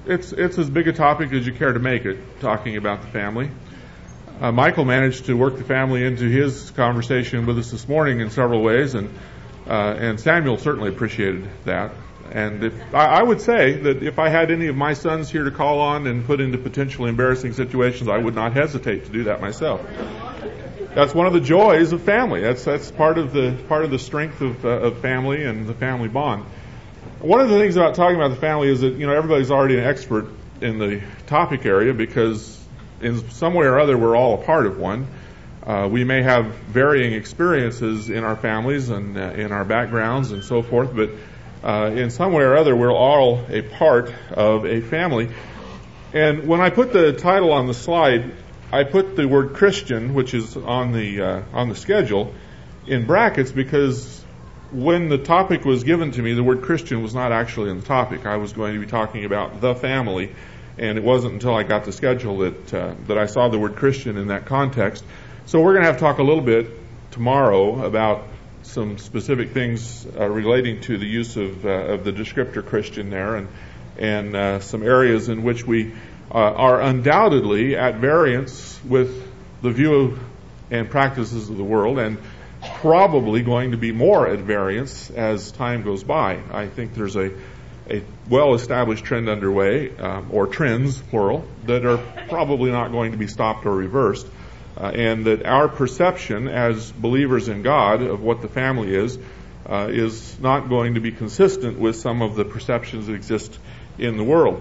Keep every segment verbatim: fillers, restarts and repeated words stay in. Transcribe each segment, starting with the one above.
it's it's as big a topic as you care to make it, talking about the family. Uh, Michael managed to work the family into his conversation with us this morning in several ways, and uh, and Samuel certainly appreciated that. And if, I, I would say that if I had any of my sons here to call on and put into potentially embarrassing situations, I would not hesitate to do that myself. That's one of the joys of family. That's that's part of the part of the strength of uh, of family and the family bond. One of the things about talking about the family is that, you know, everybody's already an expert in the topic area because in some way or other we're all a part of one. Uh, we may have varying experiences in our families and uh, in our backgrounds and so forth, but uh, in some way or other we're all a part of a family. And when I put the title on the slide, I put the word Christian, which is on the uh, on the schedule, in brackets because when the topic was given to me, the word Christian was not actually in the topic. I was going to be talking about the family, and it wasn't until I got the schedule that uh, that I saw the word Christian in that context. So we're going to have to talk a little bit tomorrow about some specific things uh, relating to the use of uh, of the descriptor Christian there, and and uh, some areas in which we uh, are undoubtedly at variance with the view and practices of the world, and probably going to be more at variance as time goes by. I think there's a, a well-established trend underway, um, or trends, plural, that are probably not going to be stopped or reversed, uh, and that our perception as believers in God of what the family is, uh, is not going to be consistent with some of the perceptions that exist in the world.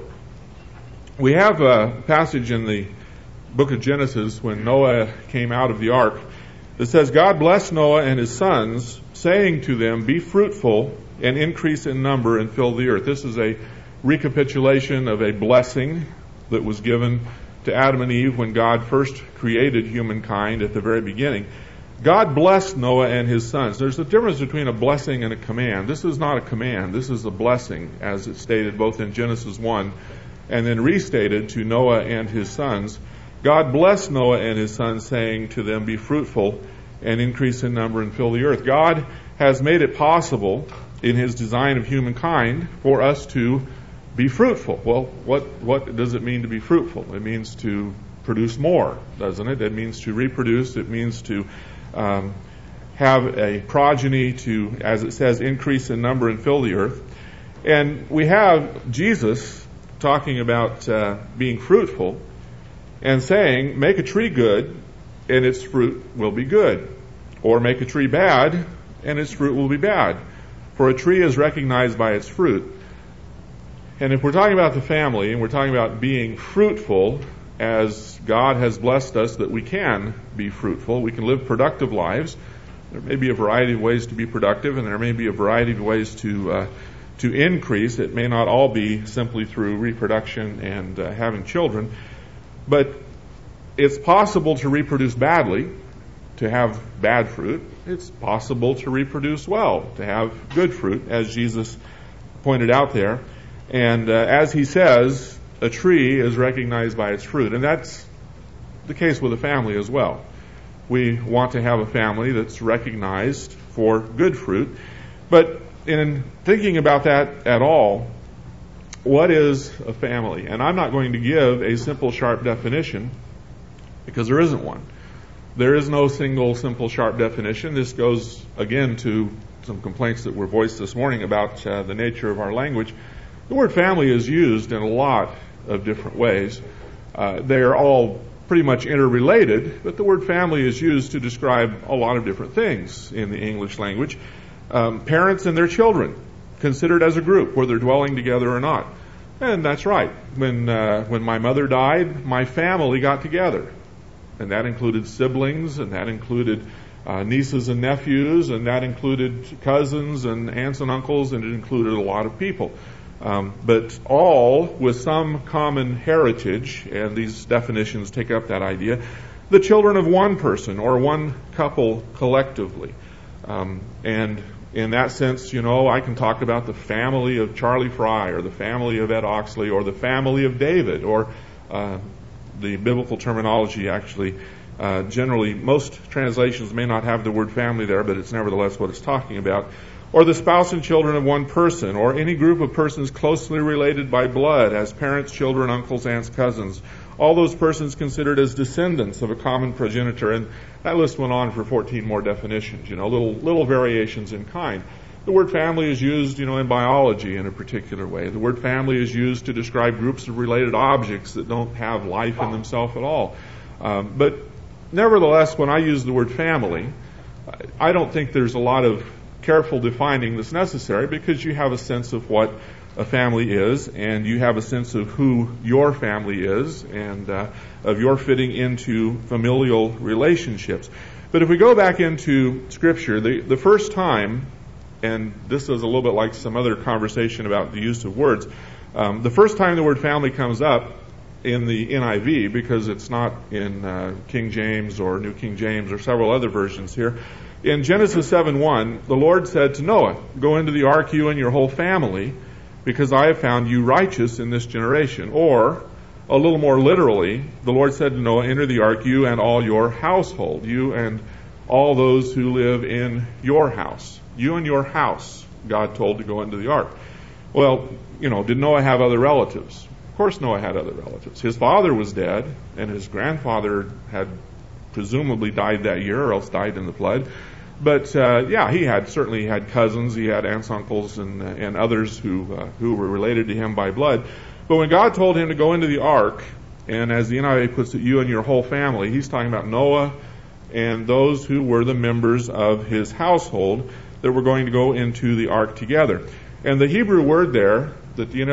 We have a passage in the book of Genesis when Noah came out of the ark. It says, God blessed Noah and his sons, saying to them, be fruitful and increase in number and fill the earth. This is a recapitulation of a blessing that was given to Adam and Eve when God first created humankind at the very beginning. God blessed Noah and his sons. There's a difference between a blessing and a command. This is not a command. This is a blessing, as it's stated both in Genesis one and then restated to Noah and his sons. God blessed Noah and his sons, saying to them, be fruitful and increase in number and fill the earth. God has made it possible in his design of humankind for us to be fruitful. Well, what, what does it mean to be fruitful? It means to produce more, doesn't it? It means to reproduce. It means to um, have a progeny to, as it says, increase in number and fill the earth. And we have Jesus talking about uh, being fruitful and saying, make a tree good, and its fruit will be good. Or make a tree bad, and its fruit will be bad. For a tree is recognized by its fruit. And if we're talking about the family, and we're talking about being fruitful, as God has blessed us that we can be fruitful, we can live productive lives. There may be a variety of ways to be productive, and there may be a variety of ways to uh, to increase. It may not all be simply through reproduction and uh, having children. But it's possible to reproduce badly, to have bad fruit. It's possible to reproduce well, to have good fruit, as Jesus pointed out there. And uh, as he says, a tree is recognized by its fruit. And that's the case with a family as well. We want to have a family that's recognized for good fruit. But in thinking about that at all, what is a family? And I'm not going to give a simple, sharp definition because there isn't one. There is no single, simple, sharp definition. This goes, again, to some complaints that were voiced this morning about uh, the nature of our language. The word family is used in a lot of different ways. Uh, they are all pretty much interrelated, but the word family is used to describe a lot of different things in the English language. Um, parents and their children, considered as a group, whether dwelling together or not. And that's right. When uh, when my mother died, my family got together. And that included siblings, and that included uh, nieces and nephews, and that included cousins and aunts and uncles, and it included a lot of people. Um, but all with some common heritage, and these definitions take up that idea, the children of one person or one couple collectively. Um, and in that sense, you know, I can talk about the family of Charlie Fry, or the family of Ed Oxley, or the family of David, or uh, the biblical terminology actually. Uh, generally, most translations may not have the word family there, but it's nevertheless what it's talking about. or the spouse and children of one person, or any group of persons closely related by blood, as parents, children, uncles, aunts, cousins. All those persons considered as descendants of a common progenitor. And that list went on for fourteen more definitions, you know, little little variations in kind. The word family is used, you know, in biology in a particular way. The word family is used to describe groups of related objects that don't have life in themselves at all. Um, but nevertheless, when I use the word family, I don't think there's a lot of careful defining that's necessary, because you have a sense of what a family is, and you have a sense of who your family is, and uh, of your fitting into familial relationships. But if we go back into Scripture, the, the first time, and this is a little bit like some other conversation about the use of words, um, the first time the word family comes up in the N I V, because it's not in uh, King James or New King James or several other versions here, in Genesis seven one, the Lord said to Noah, "Go into the ark, you and your whole family, because I have found you righteous in this generation." Or, a little more literally, the Lord said to Noah, "Enter the ark, you and all your household," you and all those who live in your house. You and your house, God told to go into the ark. Well, you know, did Noah have other relatives? Of course Noah had other relatives. His father was dead, and his grandfather had presumably died that year, or else died in the flood. But uh, yeah, he had certainly had cousins, he had aunts, uncles, and uh, and others who uh, who were related to him by blood. But when God told him to go into the ark, and as the N I V puts it, you and your whole family, he's talking about Noah and those who were the members of his household that were going to go into the ark together. And the Hebrew word there that the N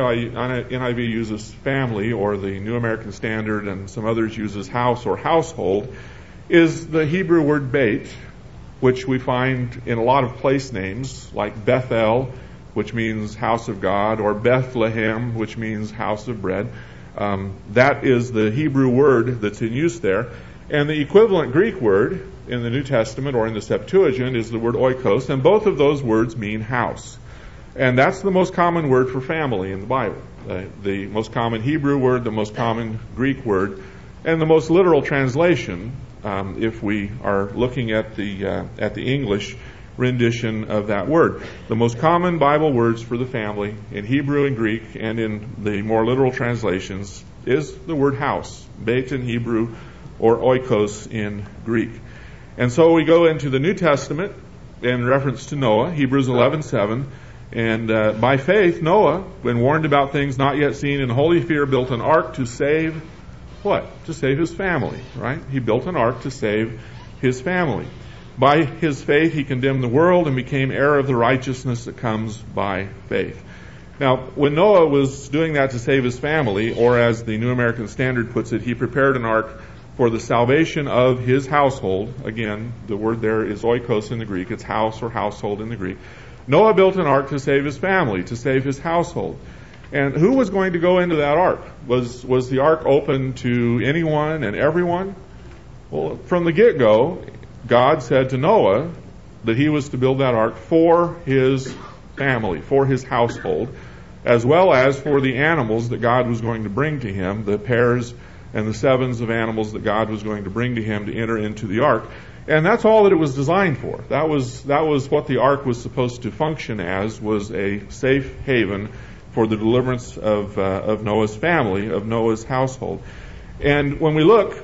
I V uses, family, or the New American Standard and some others uses house or household, is the Hebrew word beit, which we find in a lot of place names, like Bethel, which means house of God, or Bethlehem, which means house of bread. Um, that is the Hebrew word that's in use there. And the equivalent Greek word in the New Testament or in the Septuagint is the word oikos, and both of those words mean house. And that's the most common word for family in the Bible. Uh, the most common Hebrew word, the most common Greek word, and the most literal translation, um, if we are looking at the uh, at the English rendition of that word. The most common Bible words for the family in Hebrew and Greek, and in the more literal translations, is the word house, beit in Hebrew or oikos in Greek. And so we go into the New Testament in reference to Noah, Hebrews eleven seven. And uh, by faith, Noah, when warned about things not yet seen, in holy fear built an ark to save what? To save his family, right? He built an ark to save his family. By his faith, he condemned the world and became heir of the righteousness that comes by faith. Now, when Noah was doing that to save his family, or as the New American Standard puts it, he prepared an ark for the salvation of his household. Again, the word there is oikos in the Greek. It's house or household in the Greek. Noah built an ark to save his family, to save his household. And who was going to go into that ark? Was was the ark open to anyone and everyone? Well, from the get-go, God said to Noah that he was to build that ark for his family, for his household, as well as for the animals that God was going to bring to him, the pairs and the sevens of animals that God was going to bring to him to enter into the ark. And that's all that it was designed for. That was that was what the ark was supposed to function as, was a safe haven for the deliverance of uh, of Noah's family, of Noah's household. And when we look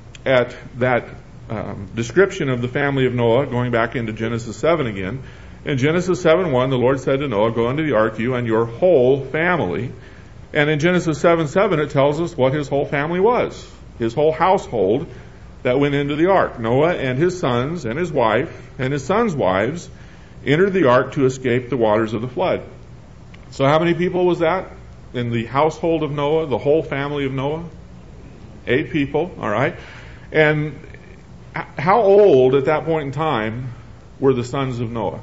at that um, description of the family of Noah, going back into Genesis seven again, in Genesis seven one, the Lord said to Noah, "Go into the ark, you and your whole family." And in Genesis seven seven, it tells us what his whole family was, his whole household that went into the ark. Noah and his sons and his wife and his sons' wives entered the ark to escape the waters of the flood. So how many people was that in the household of Noah, the whole family of Noah? Eight people, all right. And how old at that point in time were the sons of Noah?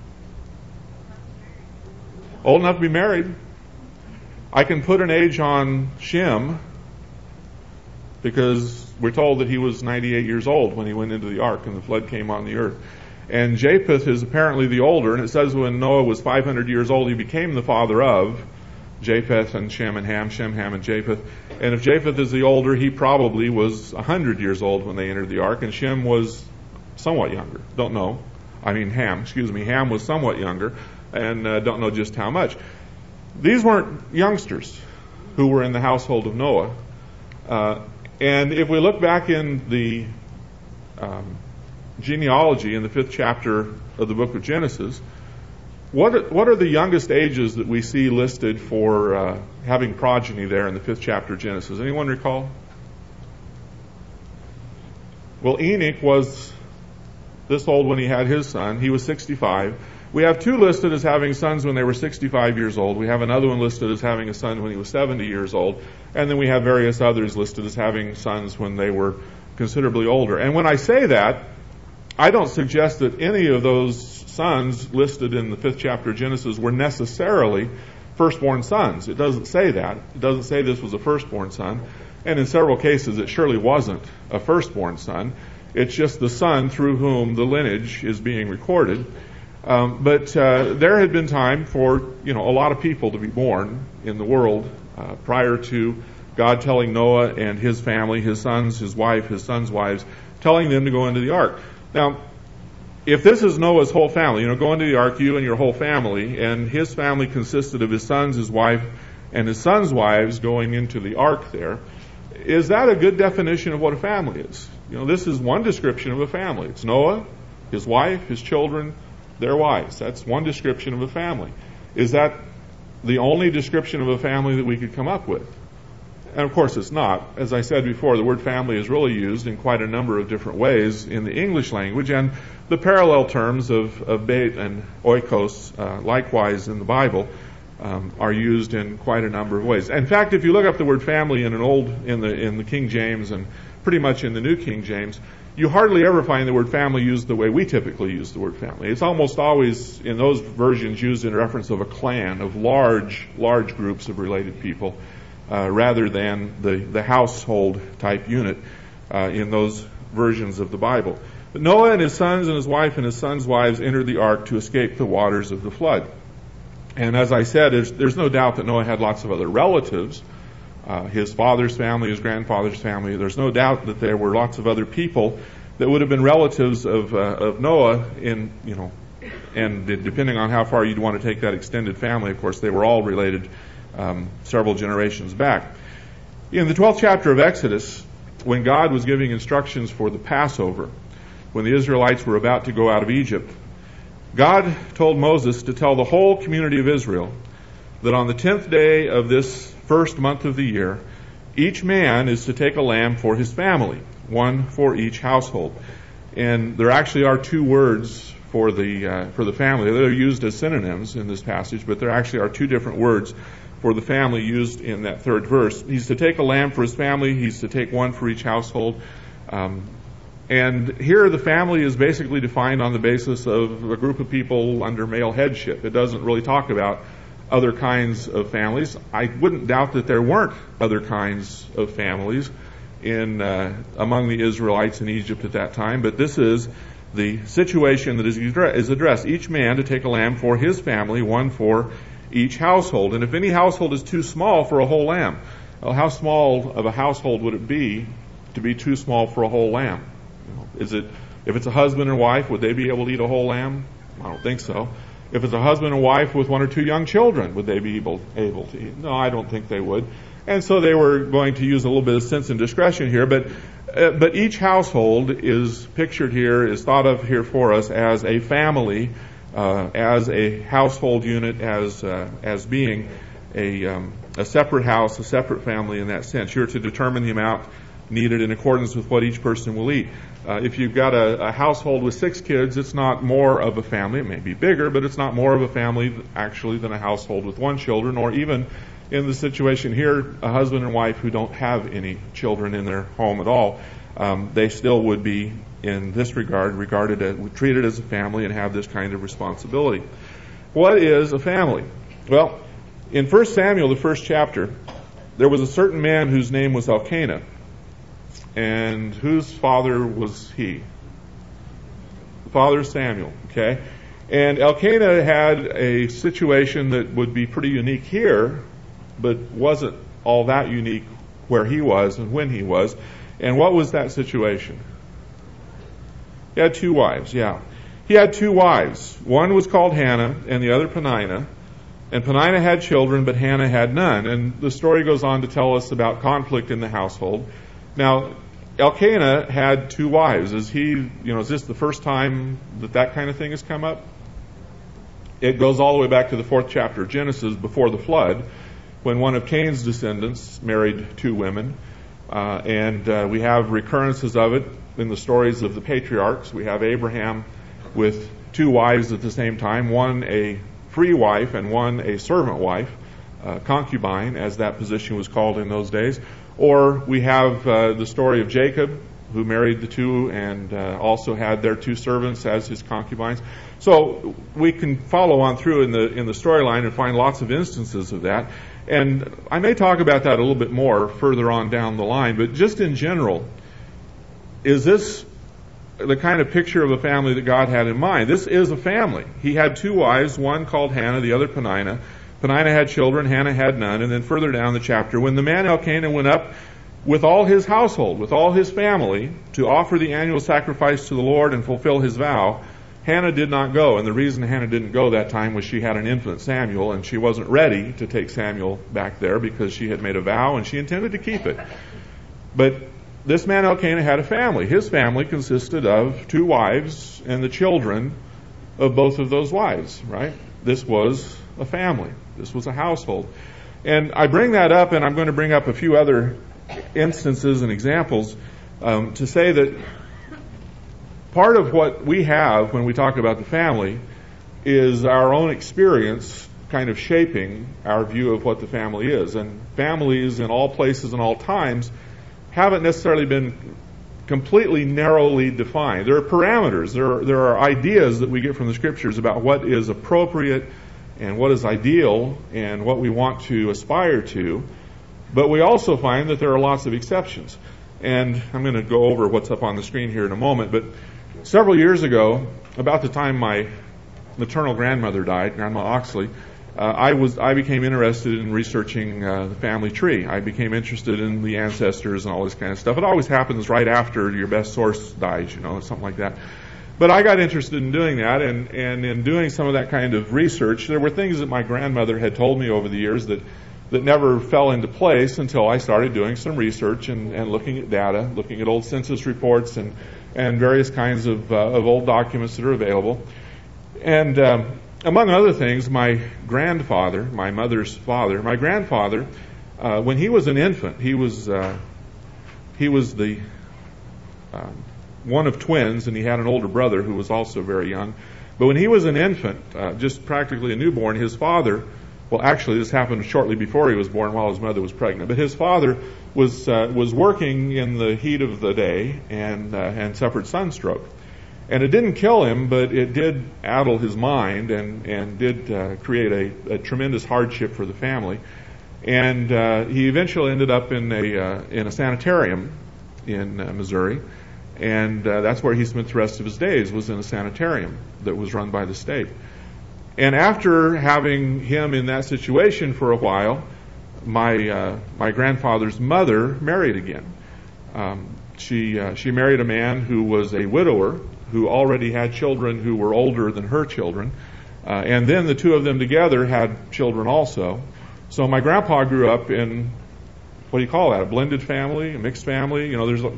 Old enough to be married. I can put an age on Shem because we're told that he was ninety-eight years old when he went into the ark and the flood came on the earth. And Japheth is apparently the older, and it says when Noah was five hundred years old, he became the father of Japheth and Shem and Ham, Shem, Ham, and Japheth. And if Japheth is the older, he probably was one hundred years old when they entered the ark, and Shem was somewhat younger. Don't know. I mean Ham, excuse me. Ham was somewhat younger, and uh, don't know just how much. These weren't youngsters who were in the household of Noah. Uh, and if we look back in the um, genealogy in the fifth chapter of the book of Genesis, what are, what are the youngest ages that we see listed for uh, having progeny there in the fifth chapter of Genesis? Anyone recall? Well, Enoch was this old when he had his son. He was sixty-five. We have two listed as having sons when they were sixty-five years old. We have another one listed as having a son when he was seventy years old. And then we have various others listed as having sons when they were considerably older. And when I say that, I don't suggest that any of those sons listed in the fifth chapter of Genesis were necessarily firstborn sons. It doesn't say that. It doesn't say this was a firstborn son. And in several cases, it surely wasn't a firstborn son. It's just the son through whom the lineage is being recorded. Um, but uh, there had been time for, you know, a lot of people to be born in the world uh, prior to God telling Noah and his family, his sons, his wife, his sons' wives, telling them to go into the ark. Now, if this is Noah's whole family, you know, go into the ark, you and your whole family, and his family consisted of his sons, his wife, and his sons' wives going into the ark there, is that a good definition of what a family is? You know, this is one description of a family. It's Noah, his wife, his children, their wives. That's one description of a family. Is that the only description of a family that we could come up with? And of course it's not. As I said before, the word family is really used in quite a number of different ways in the English language, and the parallel terms of, of beit and oikos, uh, likewise in the Bible, um, are used in quite a number of ways. In fact, if you look up the word family in an old, in the in the King James and pretty much in the New King James, you hardly ever find the word family used the way we typically use the word family. It's almost always, in those versions, used in reference of a clan, of large, large groups of related people, uh, rather than the, the household type unit uh, in those versions of the Bible. But Noah and his sons and his wife and his sons' wives entered the ark to escape the waters of the flood. And as I said, there's, there's no doubt that Noah had lots of other relatives. Uh, his father's family, his grandfather's family. There's no doubt that there were lots of other people that would have been relatives of uh, of Noah in, you know, and depending on how far you'd want to take that extended family, of course, they were all related um, several generations back. In the twelfth chapter of Exodus, when God was giving instructions for the Passover, when the Israelites were about to go out of Egypt, God told Moses to tell the whole community of Israel that on the tenth day of this first month of the year, each man is to take a lamb for his family, one for each household. And there actually are two words for the uh, for the family. They're used as synonyms in this passage, but there actually are two different words for the family used in that third verse. He's to take a lamb for his family. He's to take one for each household. Um, and here the family is basically defined on the basis of a group of people under male headship. It doesn't really talk about other kinds of families. I wouldn't doubt that there weren't other kinds of families in uh, among the Israelites in Egypt at that time, but this is the situation that is, is addressed. Each man to take a lamb for his family, one for each household. And if any household is too small for a whole lamb, well, how small of a household would it be to be too small for a whole lamb? You know, is it, if it's a husband and wife, would they be able to eat a whole lamb? I don't think so. If it's a husband and wife with one or two young children, would they be able, able to eat? No, I don't think they would. And so they were going to use a little bit of sense and discretion here, but uh, but each household is pictured here, is thought of here for us as a family, uh, as a household unit, as uh, as being a um, a separate house, a separate family in that sense. You're to determine the amount needed in accordance with what each person will eat. Uh, if you've got a, a household with six kids, it's not more of a family. It may be bigger, but it's not more of a family actually than a household with one children, or even in the situation here, a husband and wife who don't have any children in their home at all. Um, they still would be, in this regard, regarded as, treated as a family and have this kind of responsibility. What is a family? Well, in First Samuel, the first chapter, there was a certain man whose name was Elkanah. And whose father was he? The father of Samuel, okay? And Elkanah had a situation that would be pretty unique here, but wasn't all that unique where he was and when he was. And what was that situation? He had two wives, yeah. he had two wives. One was called Hannah and the other Peninnah. And Peninnah had children, but Hannah had none. And the story goes on to tell us about conflict in the household. Now, Elkanah had two wives. Is he, you know, is this the first time that that kind of thing has come up? It goes all the way back to the fourth chapter of Genesis, before the flood, when one of Cain's descendants married two women. Uh, and uh, we have recurrences of it in the stories of the patriarchs. We have Abraham with two wives at the same time, one a free wife and one a servant wife, uh, concubine, as that position was called in those days. Or we have uh, the story of Jacob, who married the two and uh, also had their two servants as his concubines. So we can follow on through in the in the storyline and find lots of instances of that. And I may talk about that a little bit more further on down the line, but just in general, is this the kind of picture of a family that God had in mind? This is a family. He had two wives, one called Hannah, the other Peninnah. Peninnah had children, Hannah had none. And then further down the chapter, when the man Elkanah went up with all his household, with all his family, to offer the annual sacrifice to the Lord and fulfill his vow, Hannah did not go. And the reason Hannah didn't go that time was she had an infant, Samuel, and she wasn't ready to take Samuel back there because she had made a vow and she intended to keep it. But this man Elkanah had a family. His family consisted of two wives and the children of both of those wives, right? This was a family. This was a household. And I bring that up, and I'm going to bring up a few other instances and examples um, to say that part of what we have when we talk about the family is our own experience kind of shaping our view of what the family is. And families in all places and all times haven't necessarily been completely narrowly defined. There are parameters. There are, there are ideas that we get from the Scriptures about what is appropriate and what is ideal and what we want to aspire to. But we also find that there are lots of exceptions. And I'm going to go over what's up on the screen here in a moment. But several years ago, about the time my maternal grandmother died, Grandma Oxley, uh, I was I became interested in researching uh, the family tree. I became interested in the ancestors and all this kind of stuff. It always happens right after your best source dies, you know, something like that. But I got interested in doing that, and, and in doing some of that kind of research, there were things that my grandmother had told me over the years that, that never fell into place until I started doing some research and, and looking at data, looking at old census reports and, and various kinds of, uh, of old documents that are available. And um, among other things, my grandfather, my mother's father, my grandfather, uh, when he was an infant, he was uh, he was the uh, one of twins, and he had an older brother who was also very young. But when he was an infant, uh, just practically a newborn, his father, well, actually this happened shortly before he was born while his mother was pregnant, but his father was uh, was working in the heat of the day and uh, and suffered sunstroke. And it didn't kill him, but it did addle his mind and, and did uh, create a, a tremendous hardship for the family. And uh, he eventually ended up in a uh, in a sanitarium in uh, Missouri. And uh, that's where he spent the rest of his days, was in a sanitarium that was run by the state. And after having him in that situation for a while, my uh, my grandfather's mother married again. Um, she uh, she married a man who was a widower, who already had children who were older than her children. Uh, and then the two of them together had children also. So my grandpa grew up in, what do you call that, a blended family, a mixed family? You know, there's a,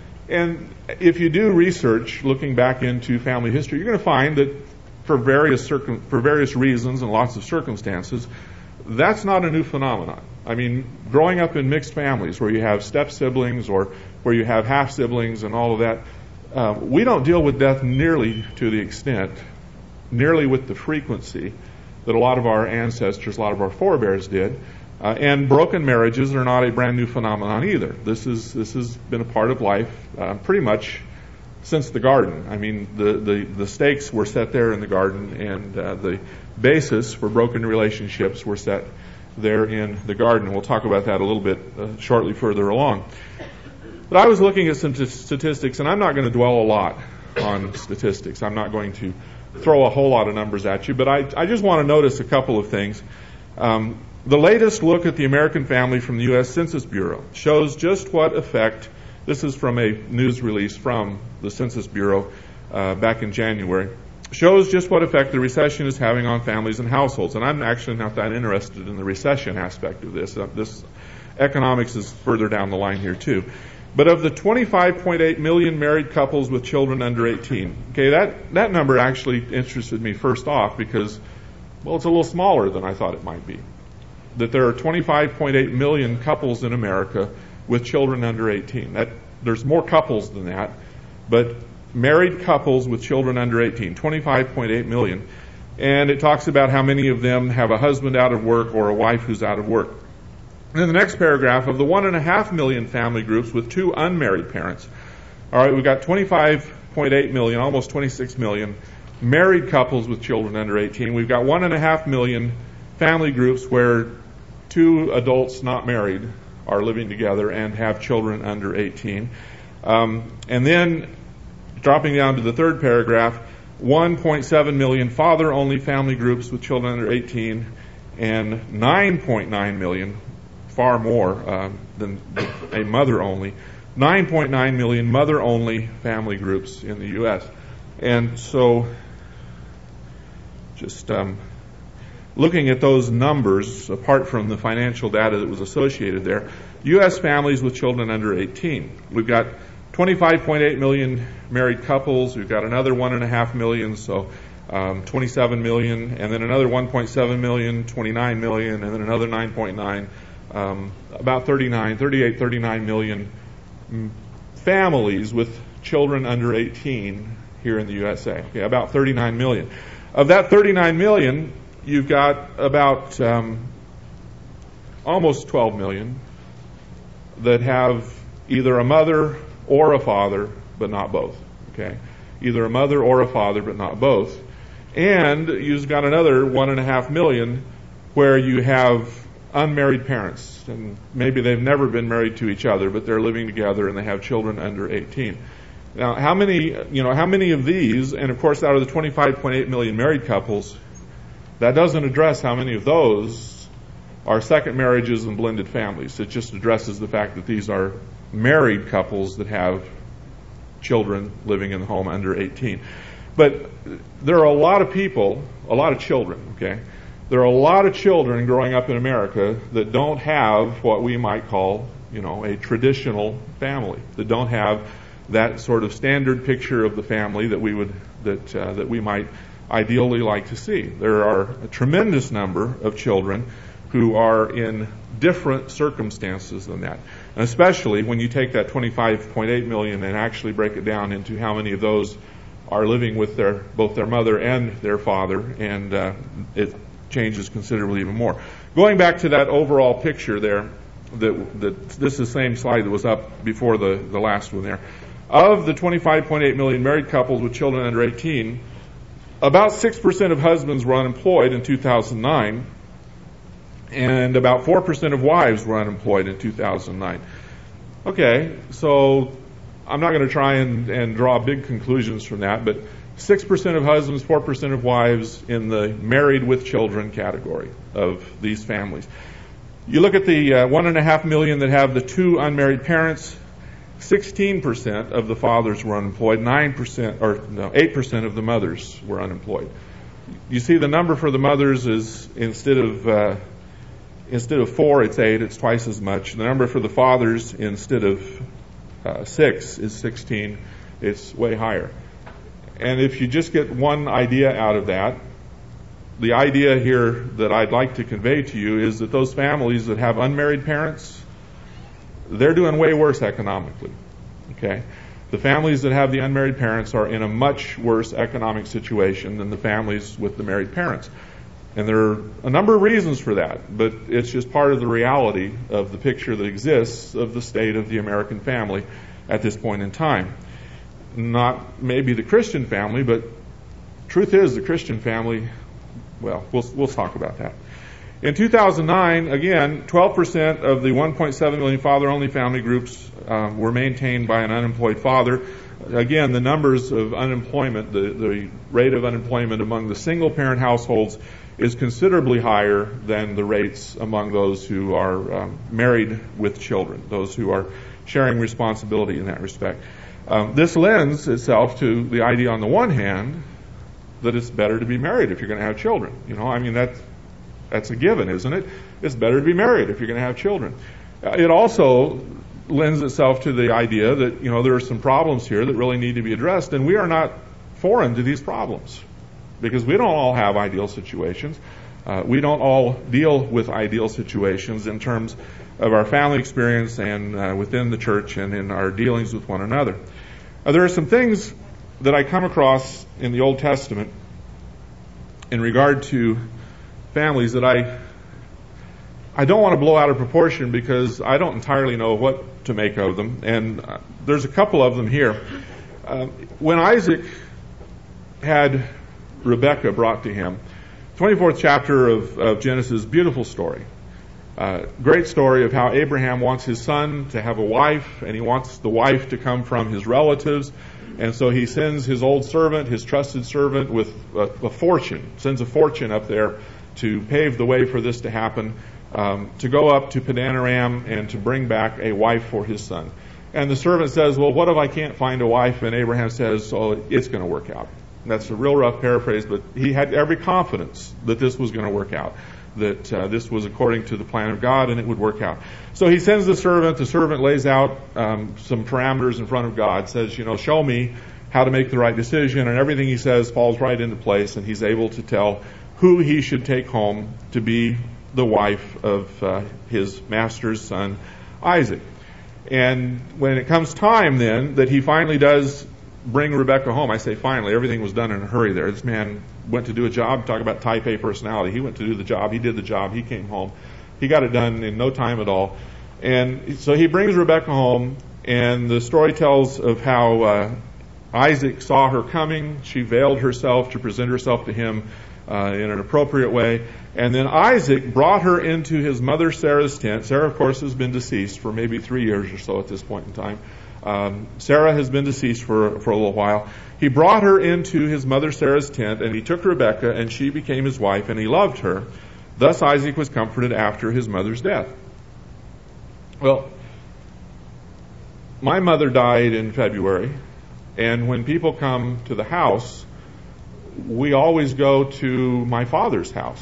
and if you do research looking back into family history, you're going to find that for various circum, for various reasons and lots of circumstances, that's not a new phenomenon. I mean, growing up in mixed families where you have step siblings or where you have half siblings and all of that, uh, we don't deal with death nearly to the extent, nearly with the frequency that a lot of our ancestors, a lot of our forebears did. Uh, and broken marriages are not a brand new phenomenon either. This is this has been a part of life uh, pretty much since the garden. I mean, the, the, the stakes were set there in the garden, and uh, the basis for broken relationships were set there in the garden. We'll talk about that a little bit uh, shortly further along. But I was looking at some t- statistics, and I'm not going to dwell a lot on statistics. I'm not going to throw a whole lot of numbers at you, but I, I just want to notice a couple of things. Um, The latest look at the American family from the U S Census Bureau shows just what effect, this is from a news release from the Census Bureau uh, back in January, shows just what effect the recession is having on families and households. And I'm actually not that interested in the recession aspect of this. Uh, this economics is further down the line here too. But of the twenty-five point eight million married couples with children under eighteen, okay, that, that number actually interested me first off because, well, it's a little smaller than I thought it might be. That there are twenty-five point eight million couples in America with children under eighteen. That, there's more couples than that, but married couples with children under eighteen, twenty-five point eight million. And it talks about how many of them have a husband out of work or a wife who's out of work. And in the next paragraph, of the one and a half million family groups with two unmarried parents, all right, we've got twenty-five point eight million, almost twenty-six million married couples with children under eighteen. We've got one and a half million family groups where two adults not married are living together and have children under eighteen. Um, and then dropping down to the third paragraph, one point seven million father-only family groups with children under eighteen, and nine point nine million, far more uh, than a mother-only, nine point nine million mother-only family groups in the U S. And so, just um, looking at those numbers, apart from the financial data that was associated there, U S families with children under eighteen. We've got twenty-five point eight million married couples. We've got another one point five million, so um, twenty-seven million, and then another one point seven million, twenty-nine million, and then another nine point nine, um, about thirty-nine, thirty-eight, thirty-nine million families with children under eighteen here in the U S A. Okay, about thirty-nine million. Of that thirty-nine million, you've got about um, almost twelve million that have either a mother or a father, but not both. Okay, either a mother or a father, but not both. And you've got another one and a half million where you have unmarried parents, and maybe they've never been married to each other, but they're living together and they have children under eighteen. Now, how many, you know, how many of these, and of course out of the twenty-five point eight million married couples, that doesn't address how many of those are second marriages and blended families. It just addresses the fact that these are married couples that have children living in the home under eighteen. But there are a lot of people, a lot of children, okay? There are a lot of children growing up in America that don't have what we might call, you know, a traditional family, that don't have that sort of standard picture of the family that we would, that uh, that we might ideally like to see. There are a tremendous number of children who are in different circumstances than that. And especially when you take that twenty-five point eight million and actually break it down into how many of those are living with their both their mother and their father, and uh, it changes considerably even more. Going back to that overall picture there, that, that this is the same slide that was up before the, the last one there. Of the twenty-five point eight million married couples with children under eighteen, about six percent of husbands were unemployed in two thousand nine, and about four percent of wives were unemployed in two thousand nine. Okay, so I'm not going to try and, and draw big conclusions from that, but six percent of husbands, four percent of wives in the married with children category of these families. You look at the uh, one and a half million that have the two unmarried parents, sixteen percent of the fathers were unemployed, nine percent, or no, eight percent of the mothers were unemployed. You see the number for the mothers is instead of uh, instead of four, it's eight, it's twice as much. The number for the fathers instead of uh, six is sixteen, it's way higher. And if you just get one idea out of that, the idea here that I'd like to convey to you is that those families that have unmarried parents, they're doing way worse economically. Okay? The families that have the unmarried parents are in a much worse economic situation than the families with the married parents. And there are a number of reasons for that, but it's just part of the reality of the picture that exists of the state of the American family at this point in time. Not maybe the Christian family, but truth is the Christian family, well, we'll, we'll talk about that. In two thousand nine, again, twelve percent of the one point seven million father-only family groups uh, were maintained by an unemployed father. Again, the numbers of unemployment, the, the rate of unemployment among the single-parent households is considerably higher than the rates among those who are um, married with children, those who are sharing responsibility in that respect. Um, this lends itself to the idea, on the one hand, that it's better to be married if you're going to have children. You know, I mean, that's, that's a given, isn't it? It's better to be married if you're going to have children. Uh, it also lends itself to the idea that, you know, there are some problems here that really need to be addressed, and we are not foreign to these problems because we don't all have ideal situations. Uh, we don't all deal with ideal situations in terms of our family experience and uh, within the church and in our dealings with one another. Uh, there are some things that I come across in the Old Testament in regard to families that I I don't want to blow out of proportion because I don't entirely know what to make of them. And uh, there's a couple of them here. Uh, when Isaac had Rebekah brought to him, twenty-fourth chapter of, of Genesis, beautiful story. Uh, great story of how Abraham wants his son to have a wife, and he wants the wife to come from his relatives. And so he sends his old servant, his trusted servant, with a, a fortune, sends a fortune up there to pave the way for this to happen, um, to go up to Padan Aram and to bring back a wife for his son. And the servant says, well, what if I can't find a wife? And Abraham says, oh, it's going to work out. That's a real rough paraphrase, but he had every confidence that this was going to work out, that uh, this was according to the plan of God and it would work out. So he sends the servant. The servant lays out um, some parameters in front of God, says, you know, show me how to make the right decision, and everything he says falls right into place, and he's able to tell who he should take home to be the wife of uh, his master's son, Isaac. And when it comes time then that he finally does bring Rebekah home, I say finally, everything was done in a hurry there. This man went to do a job, talk about type A personality. He went to do the job, he did the job, he came home. He got it done in no time at all. And so he brings Rebekah home, and the story tells of how uh, Isaac saw her coming. She veiled herself to present herself to him uh, in an appropriate way. And then Isaac brought her into his mother Sarah's tent. Sarah, of course, has been deceased for maybe three years or so at this point in time. Um, Sarah has been deceased for, for a little while. He brought her into his mother Sarah's tent, and he took Rebekah, and she became his wife, and he loved her. Thus Isaac was comforted after his mother's death. Well, my mother died in February, and when people come to the house, we always go to my father's house.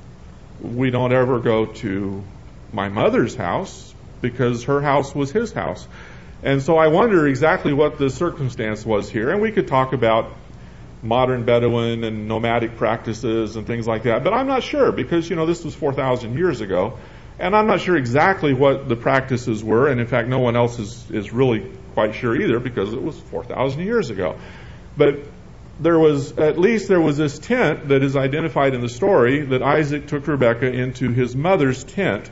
We don't ever go to my mother's house because her house was his house. And so I wonder exactly what the circumstance was here. And we could talk about modern Bedouin and nomadic practices and things like that, but I'm not sure because, you know, this was four thousand years ago, and I'm not sure exactly what the practices were, and in fact no one else is, is really quite sure either because it was four thousand years ago. But there was, at least there was this tent that is identified in the story that Isaac took Rebekah into his mother's tent,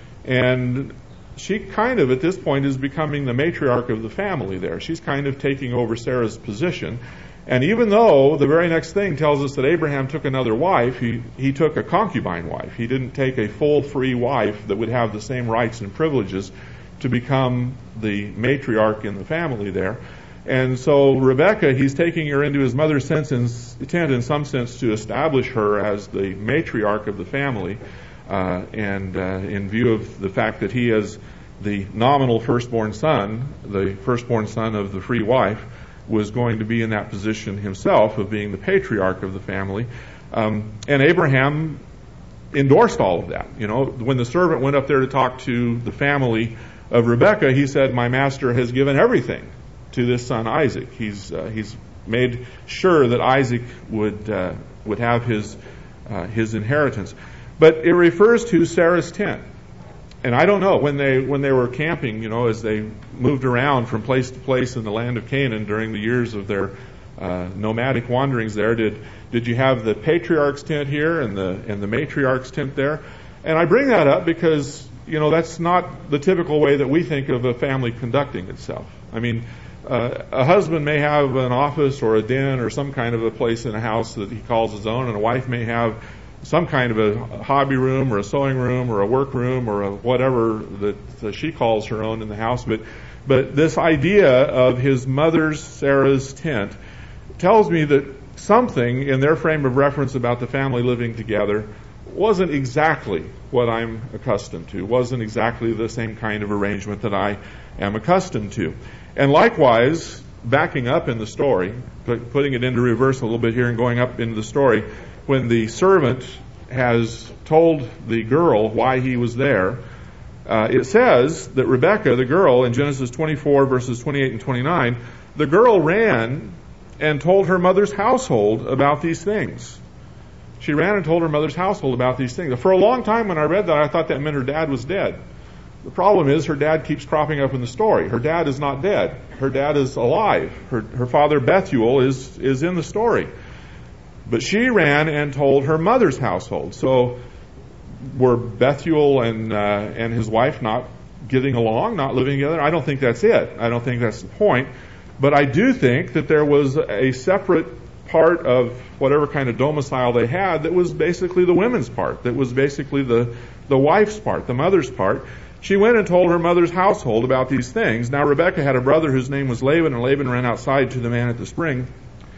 and she kind of, at this point, is becoming the matriarch of the family there. She's kind of taking over Sarah's position. And even though the very next thing tells us that Abraham took another wife, he, he took a concubine wife. He didn't take a full, free wife that would have the same rights and privileges to become the matriarch in the family there. And so Rebekah, he's taking her into his mother's tent in some sense to establish her as the matriarch of the family. Uh, and uh, in view of the fact that he is the nominal firstborn son, the firstborn son of the free wife, was going to be in that position himself of being the patriarch of the family. Um, and Abraham endorsed all of that. You know, when the servant went up there to talk to the family of Rebekah, he said, my master has given everything to this son Isaac. He's uh, he's made sure that Isaac would uh, would have his uh, his inheritance. But it refers to Sarah's tent. And I don't know, when they when they were camping, you know, as they moved around from place to place in the land of Canaan during the years of their uh, nomadic wanderings there, did did you have the patriarch's tent here and the and the matriarch's tent there? And I bring that up because, you know, that's not the typical way that we think of a family conducting itself. I mean, uh, a husband may have an office or a den or some kind of a place in a house that he calls his own, and a wife may have some kind of a hobby room or a sewing room or a work room or a whatever that, that she calls her own in the house. But but this idea of his mother's, Sarah's tent, tells me that something in their frame of reference about the family living together wasn't exactly what I'm accustomed to, wasn't exactly the same kind of arrangement that I am accustomed to. And likewise, backing up in the story, put, putting it into reverse a little bit here and going up into the story, when the servant has told the girl why he was there, uh, it says that Rebekah, the girl, in Genesis twenty-four, verses twenty-eight and twenty-nine, the girl ran and told her mother's household about these things. She ran and told her mother's household about these things. For a long time when I read that, I thought that meant her dad was dead. The problem is her dad keeps cropping up in the story. Her dad is not dead. Her dad is alive. Her, her father Bethuel is, is in the story. But she ran and told her mother's household. So were Bethuel and uh, and his wife not getting along, not living together? I don't think that's it. I don't think that's the point. But I do think that there was a separate part of whatever kind of domicile they had that was basically the women's part, that was basically the, the wife's part, the mother's part. She went and told her mother's household about these things. Now Rebekah had a brother whose name was Laban, and Laban ran outside to the man at the spring.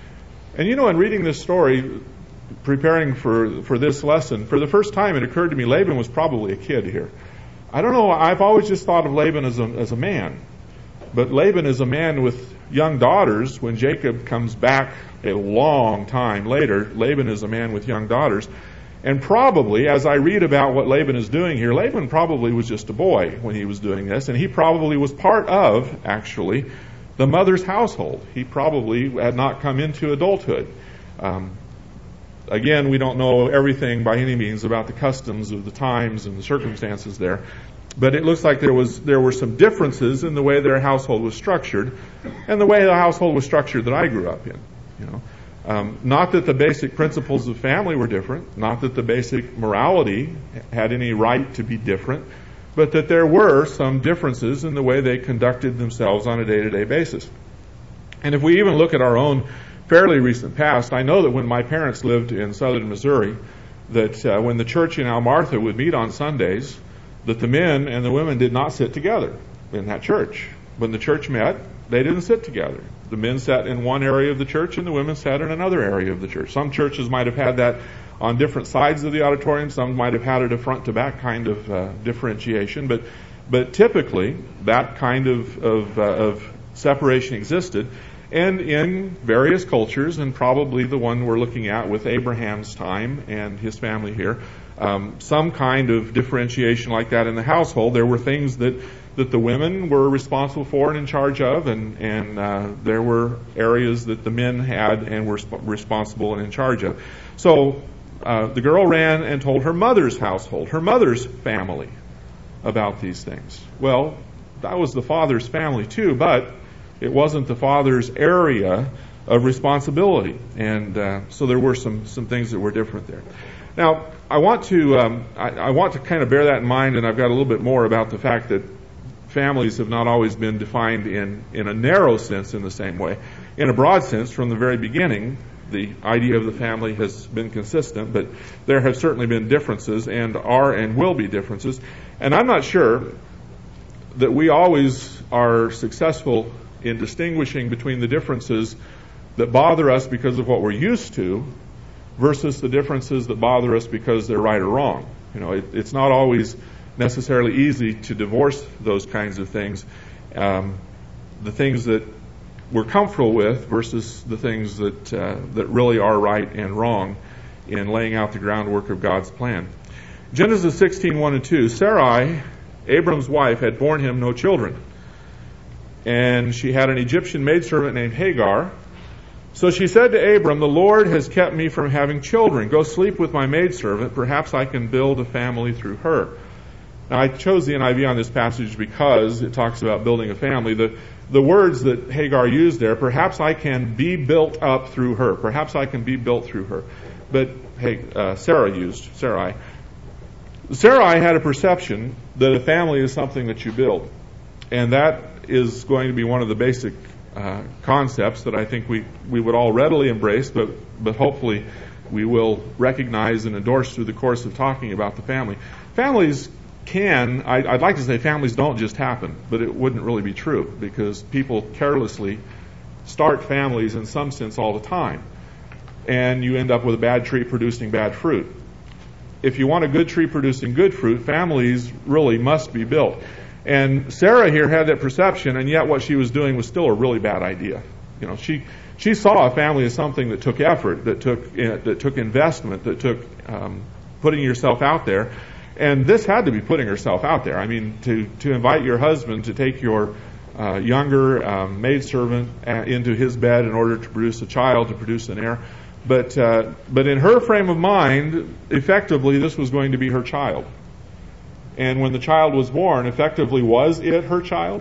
And you know, in reading this story, preparing for, for this lesson, for the first time it occurred to me Laban was probably a kid here. I don't know, I've always just thought of Laban as a, as a man. But Laban is a man with young daughters. When Jacob comes back a long time later, Laban is a man with young daughters. And probably, as I read about what Laban is doing here, Laban probably was just a boy when he was doing this, and he probably was part of, actually, the mother's household. He probably had not come into adulthood. Um, again, we don't know everything by any means about the customs of the times and the circumstances there, but it looks like there was there were some differences in the way their household was structured, and the way the household was structured that I grew up in. You know. Um, not that the basic principles of family were different, not that the basic morality had any right to be different, but that there were some differences in the way they conducted themselves on a day-to-day basis. And if we even look at our own fairly recent past, I know that when my parents lived in southern Missouri, that uh, when the church in Almartha would meet on Sundays, that the men and the women did not sit together in that church. When the church met, they didn't sit together. The men sat in one area of the church and the women sat in another area of the church. Some churches might have had that on different sides of the auditorium. Some might have had it a front-to-back kind of uh, differentiation. But but typically, that kind of, of, uh, of separation existed. And in various cultures, and probably the one we're looking at with Abraham's time and his family here, um, some kind of differentiation like that in the household. There were things that that the women were responsible for and in charge of, and, and uh, there were areas that the men had and were sp- responsible and in charge of. So uh, the girl ran and told her mother's household, her mother's family, about these things. Well, that was the father's family too, but it wasn't the father's area of responsibility. And uh, so there were some, some things that were different there. Now, I want to um, I, I want to kind of bear that in mind, and I've got a little bit more about the fact that families have not always been defined in, in a narrow sense in the same way. In a broad sense, from the very beginning, the idea of the family has been consistent, but there have certainly been differences and are and will be differences. And I'm not sure that we always are successful in distinguishing between the differences that bother us because of what we're used to versus the differences that bother us because they're right or wrong. You know, it, it's not always necessarily easy to divorce those kinds of things, um, the things that we're comfortable with versus the things that uh, that really are right and wrong in laying out the groundwork of God's plan. Genesis sixteen, one and two, Sarai, Abram's wife, had borne him no children, and she had an Egyptian maidservant named Hagar. So she said to Abram, "The Lord has kept me from having children. Go sleep with my maidservant. Perhaps I can build a family through her." Now, I chose the N I V on this passage because it talks about building a family. The the words that Hagar used there, perhaps I can be built up through her. Perhaps I can be built through her. But hey, uh, Sarah used, Sarai. Sarai had a perception that a family is something that you build. And that is going to be one of the basic uh, concepts that I think we, we would all readily embrace, but, but hopefully we will recognize and endorse through the course of talking about the family. Families can, I, I'd like to say families don't just happen, but it wouldn't really be true because people carelessly start families in some sense all the time. And you end up with a bad tree producing bad fruit. If you want a good tree producing good fruit, families really must be built. And Sarah here had that perception, and yet what she was doing was still a really bad idea. You know, she she saw a family as something that took effort, that took that took investment, that took um, putting yourself out there. And this had to be putting herself out there. I mean, to, to invite your husband to take your uh, younger um, maidservant into his bed in order to produce a child, to produce an heir. But uh, but in her frame of mind, effectively, this was going to be her child. And when the child was born, effectively, was it her child?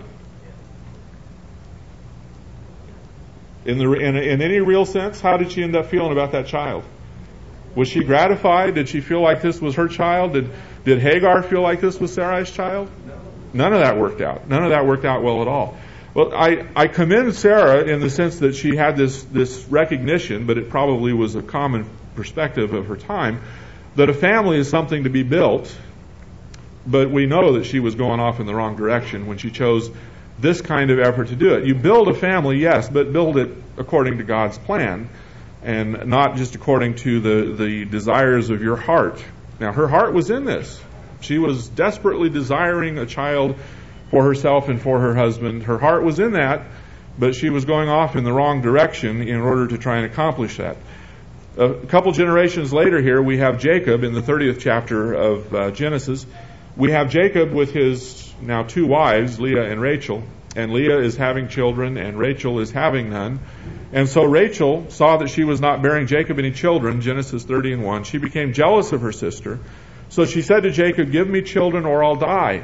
In the in, in any real sense, how did she end up feeling about that child? Was she gratified? Did she feel like this was her child? Did did Hagar feel like this was Sarai's child? No. None of that worked out. None of that worked out well at all. Well, I, I commend Sarah in the sense that she had this, this recognition, but it probably was a common perspective of her time, that a family is something to be built, but we know that she was going off in the wrong direction when she chose this kind of effort to do it. You build a family, yes, but build it according to God's plan, and not just according to the, the desires of your heart. Now, her heart was in this. She was desperately desiring a child for herself and for her husband. Her heart was in that, but she was going off in the wrong direction in order to try and accomplish that. A couple generations later here, we have Jacob in the thirtieth chapter of uh, Genesis. We have Jacob with his now two wives, Leah and Rachel. And Leah is having children, and Rachel is having none. And so Rachel saw that she was not bearing Jacob any children, Genesis thirty and one. She became jealous of her sister. So she said to Jacob, "Give me children or I'll die."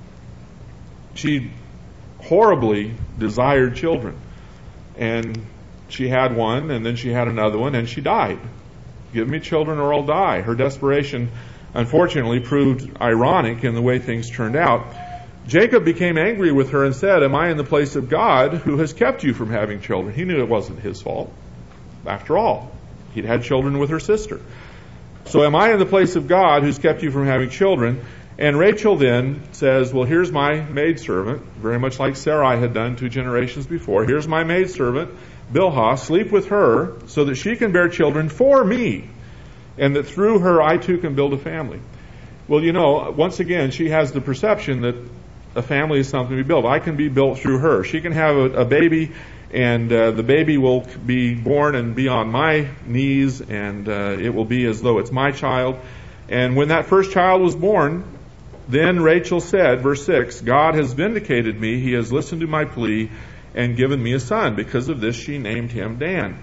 She horribly desired children. And she had one, and then she had another one, and she died. "Give me children or I'll die." Her desperation, unfortunately, proved ironic in the way things turned out. Jacob became angry with her and said, "Am I in the place of God who has kept you from having children?" He knew it wasn't his fault. After all, he'd had children with her sister. "So am I in the place of God who's kept you from having children?" And Rachel then says, "Well, here's my maidservant," very much like Sarai had done two generations before. "Here's my maidservant, Bilhah. Sleep with her so that she can bear children for me, and that through her I too can build a family." Well, you know, once again, she has the perception that a family is something to be built. I can be built through her. She can have a, a baby, and uh, the baby will be born and be on my knees, and uh, it will be as though it's my child. And when that first child was born, then Rachel said, verse six, "God has vindicated me. He has listened to my plea and given me a son." Because of this, she named him Dan.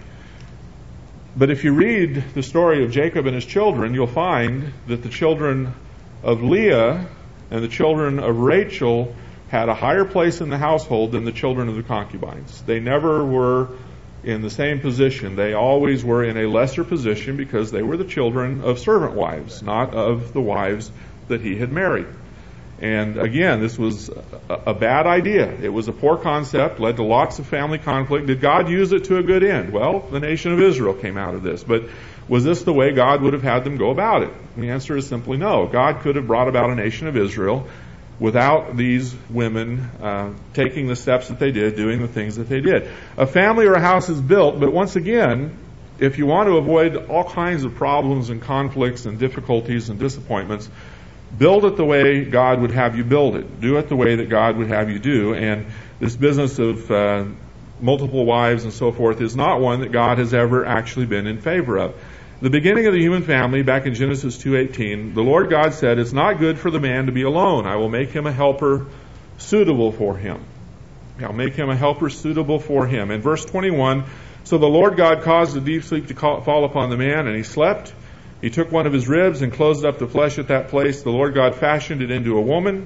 But if you read the story of Jacob and his children, you'll find that the children of Leah and the children of Rachel had a higher place in the household than the children of the concubines. They never were in the same position. They always were in a lesser position because they were the children of servant wives, not of the wives that he had married. And again, this was a, a bad idea. It was a poor concept, led to lots of family conflict. Did God use it to a good end? Well, the nation of Israel came out of this. But was this the way God would have had them go about it? And the answer is simply no. God could have brought about a nation of Israel without these women uh, taking the steps that they did, doing the things that they did. A family or a house is built, but once again, if you want to avoid all kinds of problems and conflicts and difficulties and disappointments, build it the way God would have you build it. Do it the way that God would have you do. And this business of uh, multiple wives and so forth is not one that God has ever actually been in favor of. The beginning of the human family, back in Genesis two eighteen, the Lord God said, "It's not good for the man to be alone. I will make him a helper suitable for him." I'll make him a helper suitable for him. In verse twenty-one, "So the Lord God caused a deep sleep to fall upon the man, and he slept. He took one of his ribs and closed up the flesh at that place. The Lord God fashioned it into a woman,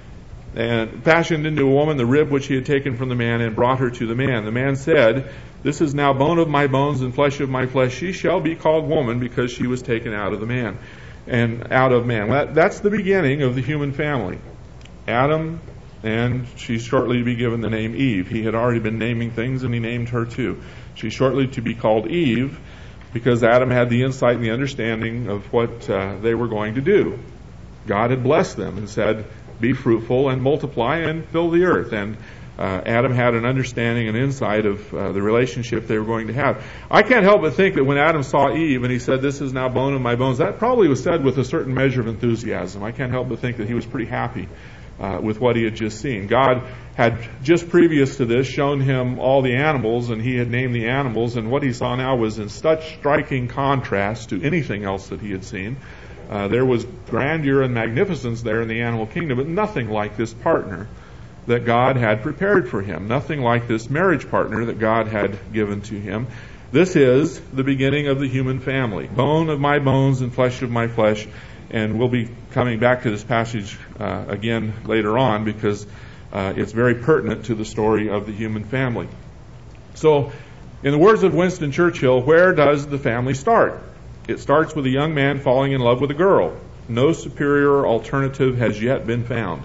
and fashioned into a woman the rib which he had taken from the man, and brought her to the man. The man said, 'This is now bone of my bones and flesh of my flesh. She shall be called woman, because she was taken out of the man, and out of man.'" That, that's the beginning of the human family. Adam, and she's shortly to be given the name Eve. He had already been naming things, and he named her too. She's shortly to be called Eve, because Adam had the insight and the understanding of what uh, they were going to do. God had blessed them and said, "Be fruitful and multiply and fill the earth." And uh, Adam had an understanding and insight of uh, the relationship they were going to have. I can't help but think that when Adam saw Eve and he said, "This is now bone of my bones," that probably was said with a certain measure of enthusiasm. I can't help but think that he was pretty happy uh, with what he had just seen. God had just previous to this shown him all the animals, and he had named the animals, and what he saw now was in such striking contrast to anything else that he had seen. Uh, there was grandeur and magnificence there in the animal kingdom, but nothing like this partner that God had prepared for him, nothing like this marriage partner that God had given to him. This is the beginning of the human family, bone of my bones and flesh of my flesh, and we'll be coming back to this passage uh, again later on because uh, it's very pertinent to the story of the human family. So, in the words of Winston Churchill, where does the family start? It starts with a young man falling in love with a girl. No superior alternative has yet been found.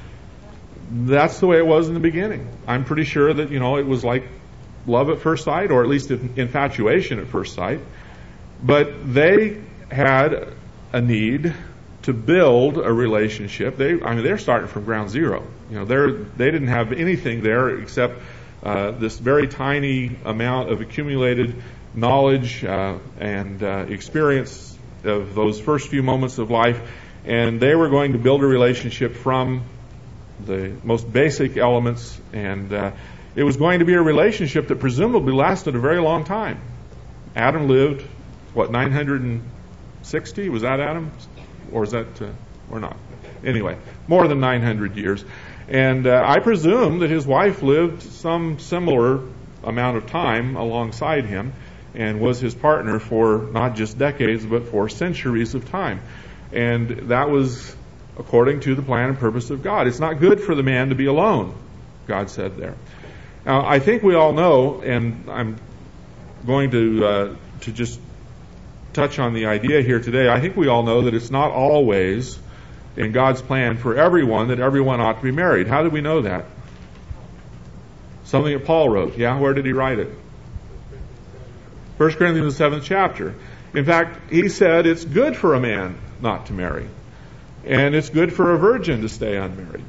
That's the way it was in the beginning. I'm pretty sure that, you know, it was like love at first sight, or at least infatuation at first sight. But they had a need to build a relationship. They, I mean, they're starting from ground zero. You know, they're they didn't have anything there except uh, this very tiny amount of accumulated knowledge uh, and uh, experience of those first few moments of life, and they were going to build a relationship from the most basic elements, and uh, it was going to be a relationship that presumably lasted a very long time. Adam lived, what, nine hundred sixty? Was that Adam? Or is that, uh, or not? Anyway, more than nine hundred years. And uh, I presume that his wife lived some similar amount of time alongside him and was his partner for not just decades, but for centuries of time. And that was according to the plan and purpose of God. It's not good for the man to be alone, God said there. Now, I think we all know, and I'm going to uh, to just touch on the idea here today, I think we all know that it's not always in God's plan for everyone that everyone ought to be married. How do we know that? Something that Paul wrote. Yeah, where did he write it? First Corinthians, the seventh chapter. In fact, he said it's good for a man not to marry. And it's good for a virgin to stay unmarried.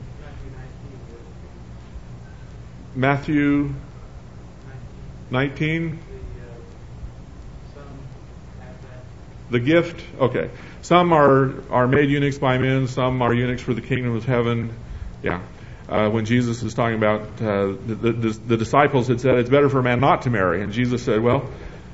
Matthew nineteen. The gift. Okay. Some are, are made eunuchs by men. Some are eunuchs for the kingdom of heaven. Yeah. Uh, when Jesus was talking about, uh, the, the, the disciples had said it's better for a man not to marry. And Jesus said, well,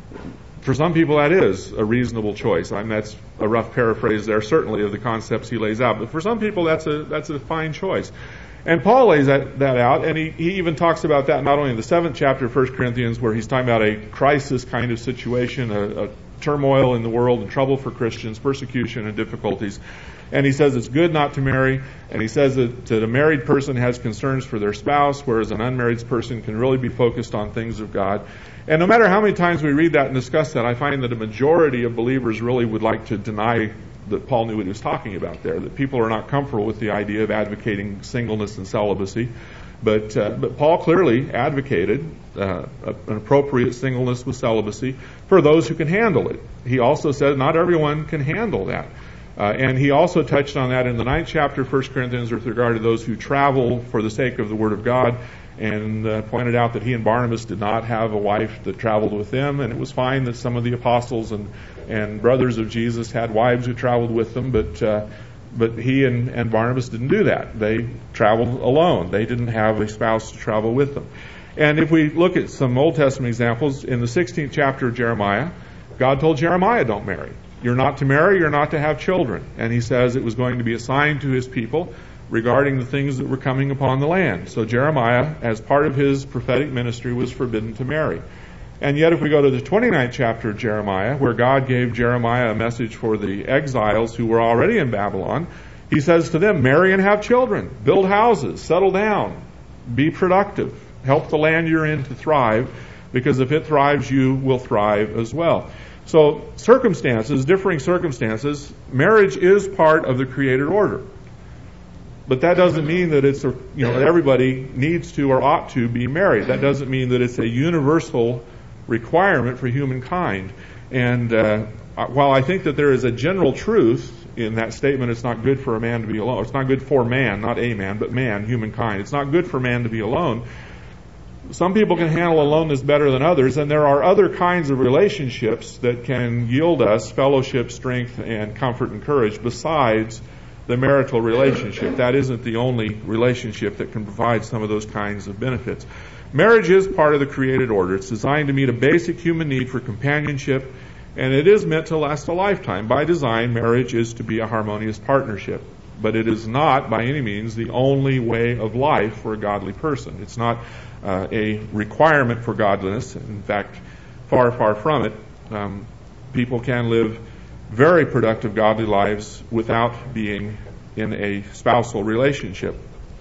for some people that is a reasonable choice. I mean, that's a rough paraphrase there, certainly, of the concepts he lays out. But for some people, that's a that's a fine choice. And Paul lays that, that out, and he, he even talks about that not only in the seventh chapter of First Corinthians, where he's talking about a crisis kind of situation, a, a turmoil in the world and trouble for Christians, persecution and difficulties. And he says it's good not to marry, and he says that, that a married person has concerns for their spouse, whereas an unmarried person can really be focused on things of God. And no matter how many times we read that and discuss that, I find that a majority of believers really would like to deny that Paul knew what he was talking about there, that people are not comfortable with the idea of advocating singleness and celibacy. But uh, but Paul clearly advocated uh, an appropriate singleness with celibacy for those who can handle it. He also said not everyone can handle that. Uh, and he also touched on that in the ninth chapter of First Corinthians with regard to those who travel for the sake of the Word of God, and uh, pointed out that he and Barnabas did not have a wife that traveled with them, and it was fine that some of the apostles and, and brothers of Jesus had wives who traveled with them, but uh, but he and, and Barnabas didn't do that. They traveled alone. They didn't have a spouse to travel with them. And if we look at some Old Testament examples, in the sixteenth chapter of Jeremiah, God told Jeremiah, don't marry. You're not to marry, you're not to have children. And he says it was going to be a sign to his people regarding the things that were coming upon the land. So Jeremiah, as part of his prophetic ministry, was forbidden to marry. And yet if we go to the twenty-ninth chapter of Jeremiah, where God gave Jeremiah a message for the exiles who were already in Babylon, he says to them, marry and have children, build houses, settle down, be productive, help the land you're in to thrive, because if it thrives, you will thrive as well. So circumstances, differing circumstances, marriage is part of the created order. But that doesn't mean that it's a, you know, everybody needs to or ought to be married. That doesn't mean that it's a universal requirement for humankind. And uh, while I think that there is a general truth in that statement, it's not good for a man to be alone. It's not good for man, not a man, but man, humankind. It's not good for man to be alone. Some people can handle aloneness better than others, and there are other kinds of relationships that can yield us fellowship, strength, and comfort and courage besides the marital relationship. That isn't the only relationship that can provide some of those kinds of benefits. Marriage is part of the created order. It's designed to meet a basic human need for companionship, and it is meant to last a lifetime. By design, marriage is to be a harmonious partnership. But it is not, by any means, the only way of life for a godly person. It's not uh, a requirement for godliness. In fact, far, far from it. Um, people can live very productive, godly lives without being in a spousal relationship.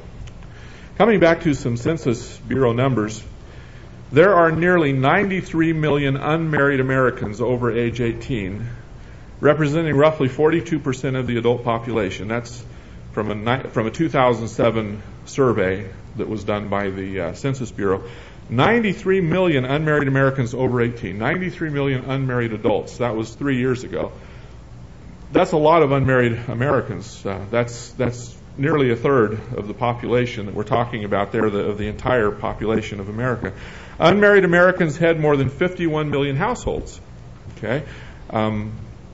Coming back to some Census Bureau numbers, there are nearly ninety-three million unmarried Americans over age eighteen, representing roughly forty-two percent of the adult population. That's from a from a two thousand seven survey that was done by the uh, Census Bureau. ninety-three million unmarried Americans over eighteen. ninety-three million unmarried adults. That was three years ago. That's a lot of unmarried Americans. Uh, that's that's nearly a third of the population that we're talking about there, the, of the entire population of America. Unmarried Americans head more than fifty-one million households. Okay. Um,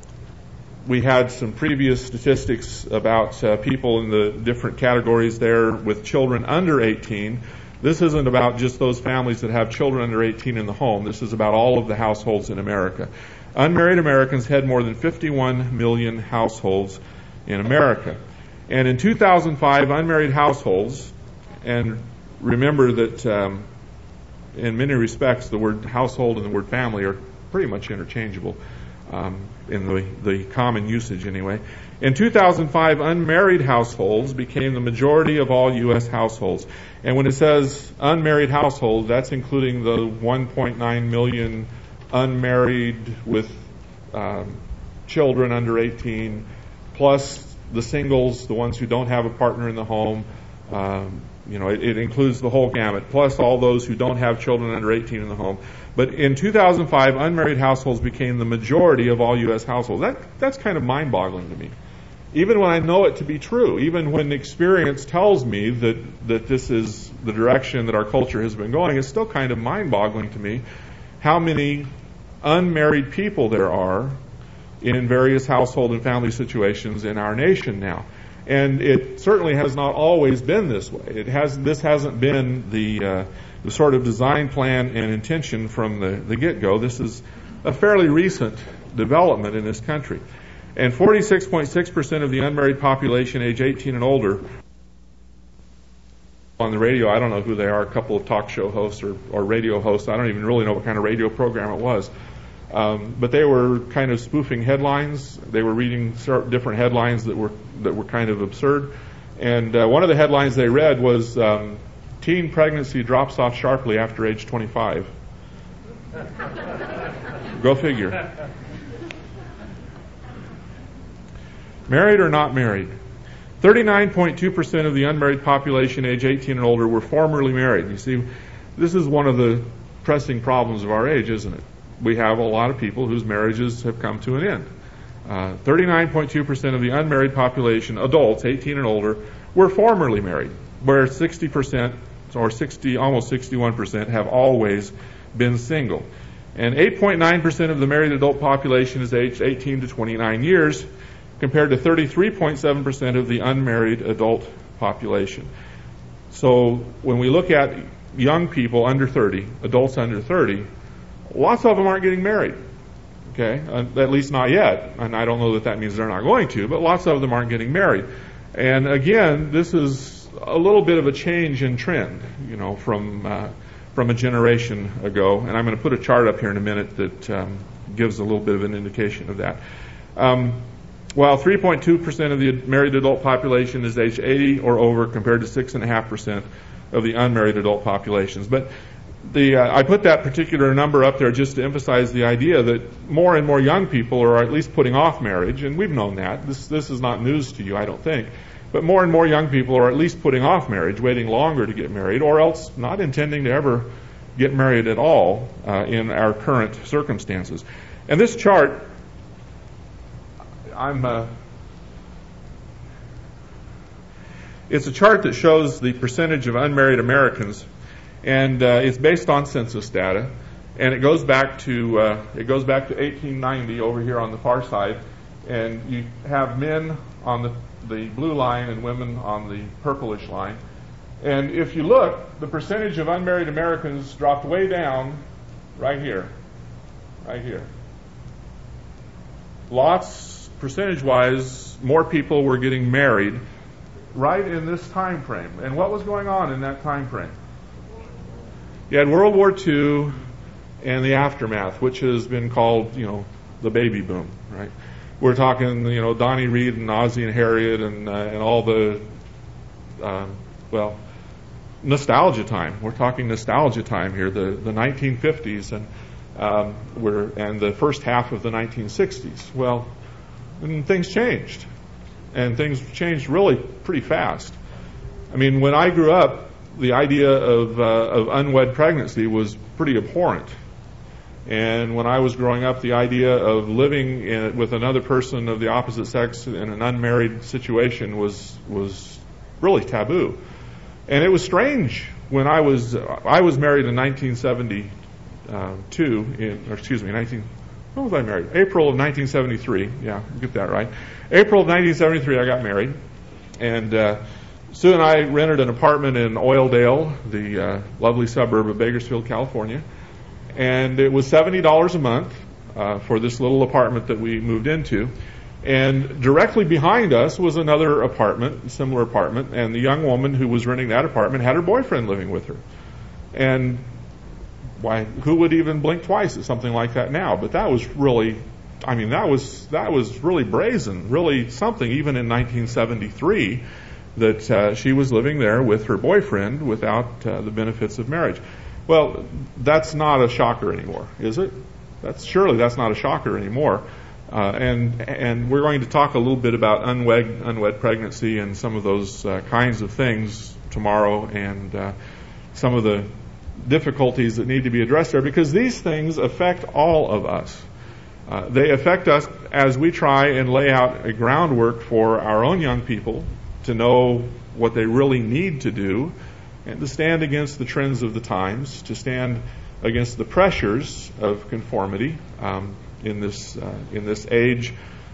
We had some previous statistics about uh, people in the different categories there with children under eighteen. This isn't about just those families that have children under eighteen in the home. This is about all of the households in America. Unmarried Americans had more than fifty-one million households in America. And in two thousand five, unmarried households, and remember that um, in many respects the word household and the word family are pretty much interchangeable. Um, in the, the common usage anyway. In two thousand five, unmarried households became the majority of all U S households. And when it says unmarried households, that's including the one point nine million unmarried with um, children under eighteen, plus the singles, the ones who don't have a partner in the home. Um, you know, it, it includes the whole gamut, plus all those who don't have children under eighteen in the home. But in two thousand five, unmarried households became the majority of all U S households. That, that's kind of mind-boggling to me. Even when I know it to be true, even when experience tells me that, that this is the direction that our culture has been going, it's still kind of mind-boggling to me how many unmarried people there are in various household and family situations in our nation now. And it certainly has not always been this way. It has. This hasn't been the uh, the sort of design plan and intention from the, the get-go. This is a fairly recent development in this country. And forty-six point six percent of the unmarried population age eighteen and older on the radio, I don't know who they are, a couple of talk show hosts or, or radio hosts. I don't even really know what kind of radio program it was. Um, but they were kind of spoofing headlines. They were reading different headlines that were that were kind of absurd. And uh, one of the headlines they read was, um, teen pregnancy drops off sharply after age twenty-five. Go figure. Married or not married? thirty-nine point two percent of the unmarried population age eighteen and older were formerly married. You see, this is one of the pressing problems of our age, isn't it? We have a lot of people whose marriages have come to an end. Uh, thirty-nine point two percent of the unmarried population, adults eighteen and older, were formerly married, where sixty percent or sixty, almost sixty-one percent have always been single. And eight point nine percent of the married adult population is aged eighteen to twenty-nine years, compared to thirty-three point seven percent of the unmarried adult population. So when we look at young people under thirty, adults under thirty, lots of them aren't getting married. Okay, uh, at least not yet. And I don't know that that means they're not going to, but lots of them aren't getting married. And again, this is a little bit of a change in trend, you know, from uh, from a generation ago. And I'm going to put a chart up here in a minute that um, gives a little bit of an indication of that. Um, while three point two percent of the married adult population is age eighty or over, compared to six point five percent of the unmarried adult populations. But The, uh, I put that particular number up there just to emphasize the idea that more and more young people are at least putting off marriage, and we've known that. This this is not news to you, I don't think. But more and more young people are at least putting off marriage, waiting longer to get married, or else not intending to ever get married at all uh, in our current circumstances. And this chart, I'm uh, it's a chart that shows the percentage of unmarried Americans. And uh, it's based on census data, and it goes back to uh, it goes back to eighteen ninety over here on the far side. And you have men on the the blue line and women on the purplish line. And if you look, the percentage of unmarried Americans dropped way down right here. Right here. Lots, percentage-wise, more people were getting married right in this time frame. And what was going on in that time frame? You had World War Two and the aftermath, which has been called, you know, the baby boom, right? We're talking, you know, Donnie Reed and Ozzie and Harriet and uh, and all the, uh, well, nostalgia time. We're talking nostalgia time here, the, the nineteen fifties and um, we're and the first half of the nineteen sixties. Well, and things changed, and things changed really pretty fast. I mean, when I grew up, the idea of uh, of unwed pregnancy was pretty abhorrent. And when I was growing up, the idea of living in, with another person of the opposite sex in an unmarried situation was was really taboo. And it was strange when I was I was married in nineteen seventy-two. In, or excuse me, nineteen. When was I married? April of nineteen seventy-three. Yeah, get that right. April of nineteen seventy-three, I got married, and uh, Sue and I rented an apartment in Oildale, the uh, lovely suburb of Bakersfield, California. And it was seventy dollars a month uh, for this little apartment that we moved into. And directly behind us was another apartment, a similar apartment, and the young woman who was renting that apartment had her boyfriend living with her. And why? Who would even blink twice at something like that now? But that was really, I mean, that was that was really brazen, really something. Even in nineteen seventy-three, that uh, she was living there with her boyfriend without uh, the benefits of marriage. Well, that's not a shocker anymore, is it? That's surely that's not a shocker anymore. Uh, and and we're going to talk a little bit about unwed unwed pregnancy and some of those uh, kinds of things tomorrow, and uh, some of the difficulties that need to be addressed there, because these things affect all of us. Uh, they affect us as we try and lay out a groundwork for our own young people to know what they really need to do, and to stand against the trends of the times, to stand against the pressures of conformity um, in this uh, in this age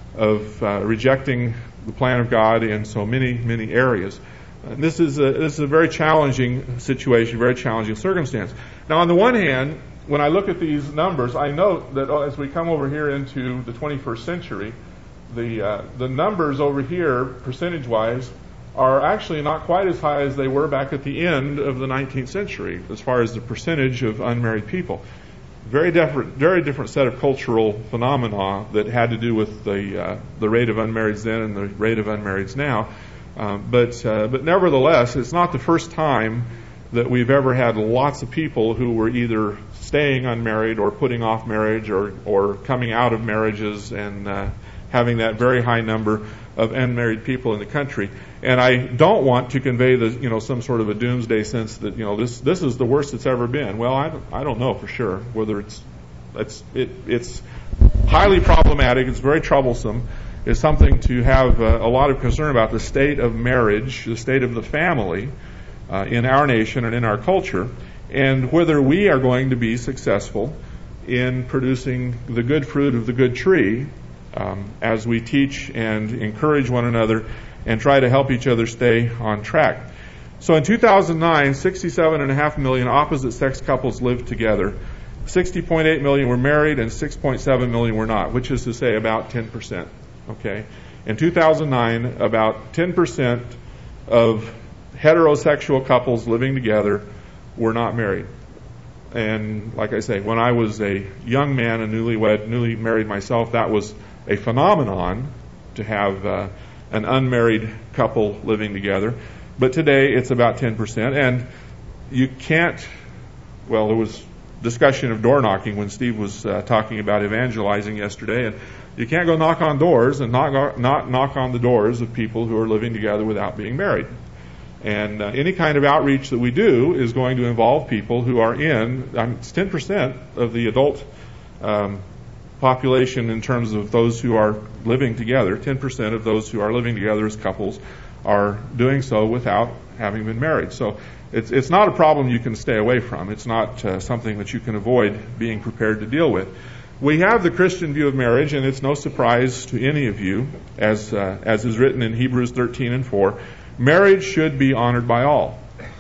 of uh, rejecting the plan of God in so many many areas. And this is a, this is a very challenging situation, very challenging circumstance. Now, on the one hand, when I look at these numbers, I note that as we come over here into the twenty-first century, the uh, the numbers over here, percentage-wise, are actually not quite as high as they were back at the end of the nineteenth century, as far as the percentage of unmarried people. Very different, very different set of cultural phenomena that had to do with the uh, the rate of unmarrieds then and the rate of unmarrieds now. Um, but uh, but nevertheless, it's not the first time that we've ever had lots of people who were either staying unmarried or putting off marriage or or coming out of marriages and uh, having that very high number of unmarried people in the country. And I don't want to convey the, you know, some sort of a doomsday sense that, you know, this this is the worst it's ever been. Well, I don't, I don't know for sure whether it's it's it, it's highly problematic. It's very troublesome. It's something to have uh, a lot of concern about, the state of marriage, the state of the family uh, in our nation and in our culture, and whether we are going to be successful in producing the good fruit of the good tree um, as we teach and encourage one another and try to help each other stay on track. So in two thousand nine, sixty-seven point five million opposite-sex couples lived together. sixty point eight million were married and six point seven million were not, which is to say about ten percent. Okay? In two thousand nine, about ten percent of heterosexual couples living together were not married. And like I say, when I was a young man, a newlywed, newly married myself, that was a phenomenon to have uh, an unmarried couple living together. But today it's about ten percent. And you can't, well, there was discussion of door knocking when Steve was uh, talking about evangelizing yesterday. And you can't go knock on doors and not, not knock on the doors of people who are living together without being married. And uh, any kind of outreach that we do is going to involve people who are in, um, it's ten percent of the adult um, population in terms of those who are living together. ten percent of those who are living together as couples are doing so without having been married. So it's it's not a problem you can stay away from. It's not uh, something that you can avoid being prepared to deal with. We have the Christian view of marriage, and it's no surprise to any of you, as uh, as is written in Hebrews thirteen and four, marriage should be honored by all.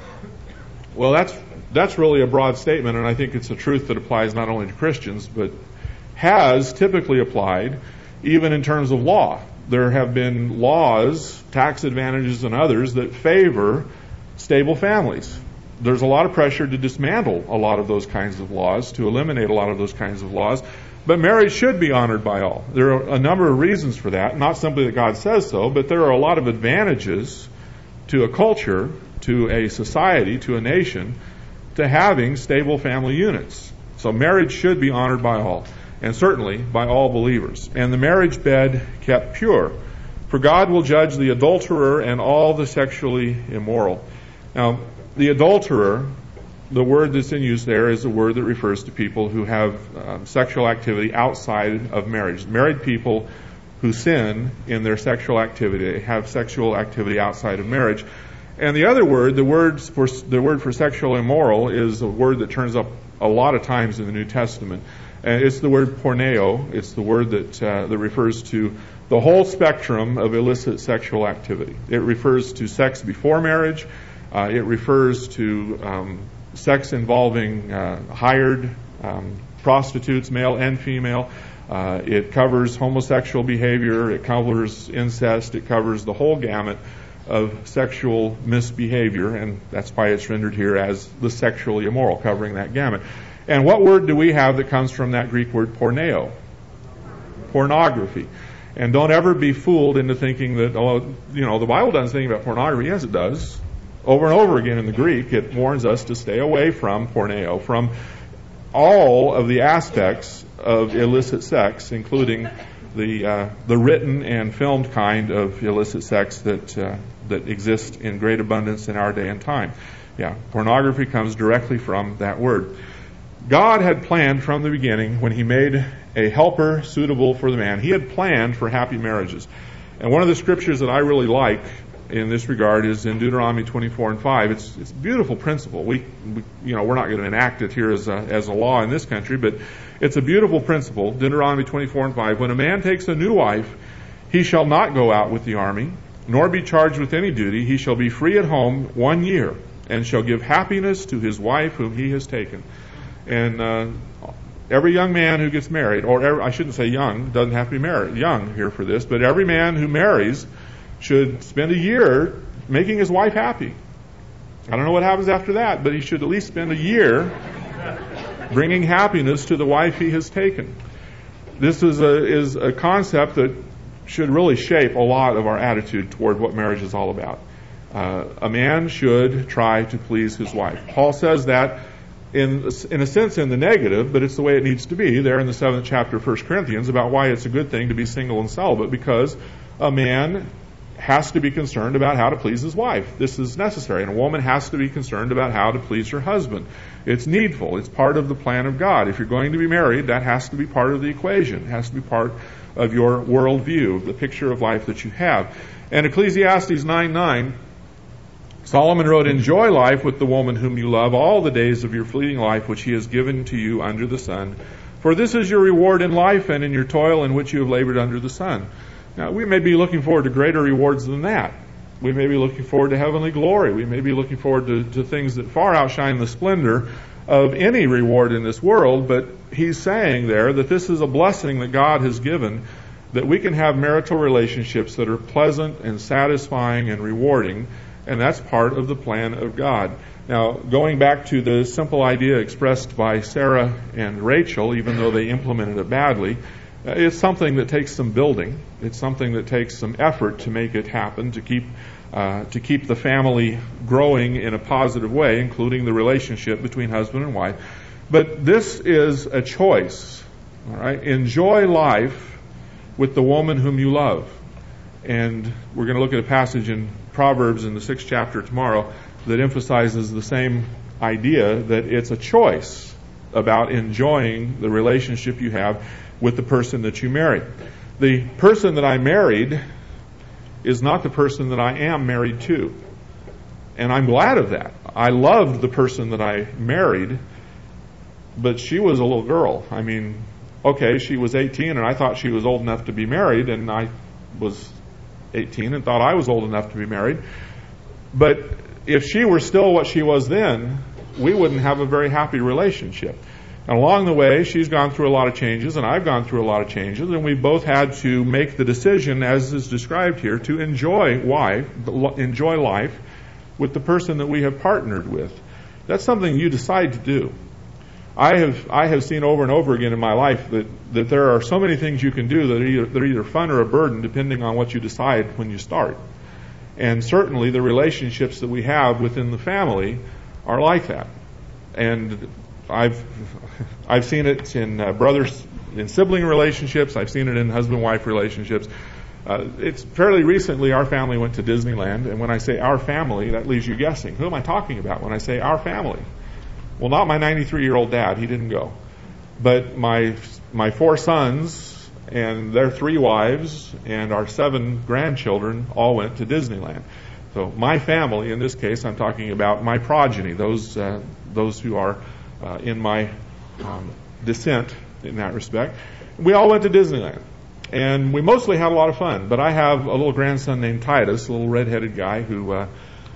Well, that's that's really a broad statement, and I think it's a truth that applies not only to Christians, but has typically applied even in terms of law. There have been laws, tax advantages and others, that favor stable families. There's a lot of pressure to dismantle a lot of those kinds of laws, to eliminate a lot of those kinds of laws. But marriage should be honored by all. There are a number of reasons for that. Not simply that God says so, but there are a lot of advantages to a culture, to a society, to a nation, to having stable family units. So marriage should be honored by all, and certainly by all believers. And the marriage bed kept pure. For God will judge the adulterer and all the sexually immoral. Now, the adulterer, the word that's in use there is a word that refers to people who have um, sexual activity outside of marriage. Married people who sin in their sexual activity, they have sexual activity outside of marriage. And the other word, the word for the word for sexual immoral, is a word that turns up a lot of times in the New Testament. And it's the word porneo. It's the word that uh, that refers to the whole spectrum of illicit sexual activity. It refers to sex before marriage. Uh, it refers to um, sex involving uh, hired um, prostitutes, male and female. Uh, it covers homosexual behavior. It covers incest. It covers the whole gamut of sexual misbehavior, and that's why it's rendered here as the sexually immoral, covering that gamut. And what word do we have that comes from that Greek word porneo? Pornography. And don't ever be fooled into thinking that, oh, you know, the Bible doesn't say anything about pornography. Yes, it does. Over and over again in the Greek, it warns us to stay away from porneo, from all of the aspects of illicit sex, including the uh, the written and filmed kind of illicit sex that uh, that exists in great abundance in our day and time. Yeah, pornography comes directly from that word. God had planned from the beginning, when He made a helper suitable for the man, He had planned for happy marriages. And one of the scriptures that I really like in this regard is in Deuteronomy twenty-four and five. It's it's a beautiful principle. We, we you know we're not going to enact it here as a, as a law in this country, but it's a beautiful principle. Deuteronomy twenty-four and five. When a man takes a new wife, he shall not go out with the army, nor be charged with any duty. He shall be free at home one year, and shall give happiness to his wife whom he has taken. And uh, every young man who gets married, or every, I shouldn't say young, doesn't have to be married, young here for this, but every man who marries should spend a year making his wife happy. I don't know what happens after that, but he should at least spend a year bringing happiness to the wife he has taken. This is a, is a concept that should really shape a lot of our attitude toward what marriage is all about. Uh, a man should try to please his wife. Paul says that in, in a sense in the negative, but it's the way it needs to be there in the seventh chapter of First Corinthians about why it's a good thing to be single and celibate, because a man has to be concerned about how to please his wife. This is necessary. And a woman has to be concerned about how to please her husband. It's needful. It's part of the plan of God. If you're going to be married, that has to be part of the equation. It has to be part of your worldview, the picture of life that you have. And Ecclesiastes nine nine, Solomon wrote, "Enjoy life with the woman whom you love all the days of your fleeting life which he has given to you under the sun. For this is your reward in life and in your toil in which you have labored under the sun." Now, we may be looking forward to greater rewards than that. We may be looking forward to heavenly glory. We may be looking forward to, to things that far outshine the splendor of any reward in this world, but he's saying there that this is a blessing that God has given, that we can have marital relationships that are pleasant and satisfying and rewarding, and that's part of the plan of God. Now, going back to the simple idea expressed by Sarah and Rachel, even though they implemented it badly, it's something that takes some building. It's something that takes some effort to make it happen, to keep uh, to keep the family growing in a positive way, including the relationship between husband and wife. But this is a choice. All right, enjoy life with the woman whom you love. And we're going to look at a passage in Proverbs in the sixth chapter tomorrow that emphasizes the same idea, that it's a choice about enjoying the relationship you have with the person that you married. The person that I married is not the person that I am married to. And I'm glad of that. I loved the person that I married, but she was a little girl. I mean, okay, she was eighteen and I thought she was old enough to be married, and I was eighteen and thought I was old enough to be married. But if she were still what she was then, we wouldn't have a very happy relationship. And along the way, she's gone through a lot of changes, and I've gone through a lot of changes, and we've both had to make the decision, as is described here, to enjoy life, enjoy life with the person that we have partnered with. That's something you decide to do. I have I have seen over and over again in my life that, that there are so many things you can do that are, either, that are either fun or a burden, depending on what you decide when you start. And certainly the relationships that we have within the family are like that. And I've I've seen it in uh, brothers, in sibling relationships. I've seen it in husband-wife relationships. Uh, it's fairly recently our family went to Disneyland, and when I say our family, that leaves you guessing. Who am I talking about when I say our family? Well, not my ninety-three-year-old dad. He didn't go. But my my four sons and their three wives and our seven grandchildren all went to Disneyland. So my family, in this case, I'm talking about my progeny, those uh, those who are uh, in my um, descent in that respect. We all went to Disneyland. And we mostly had a lot of fun. But I have a little grandson named Titus, a little red-headed guy who, uh,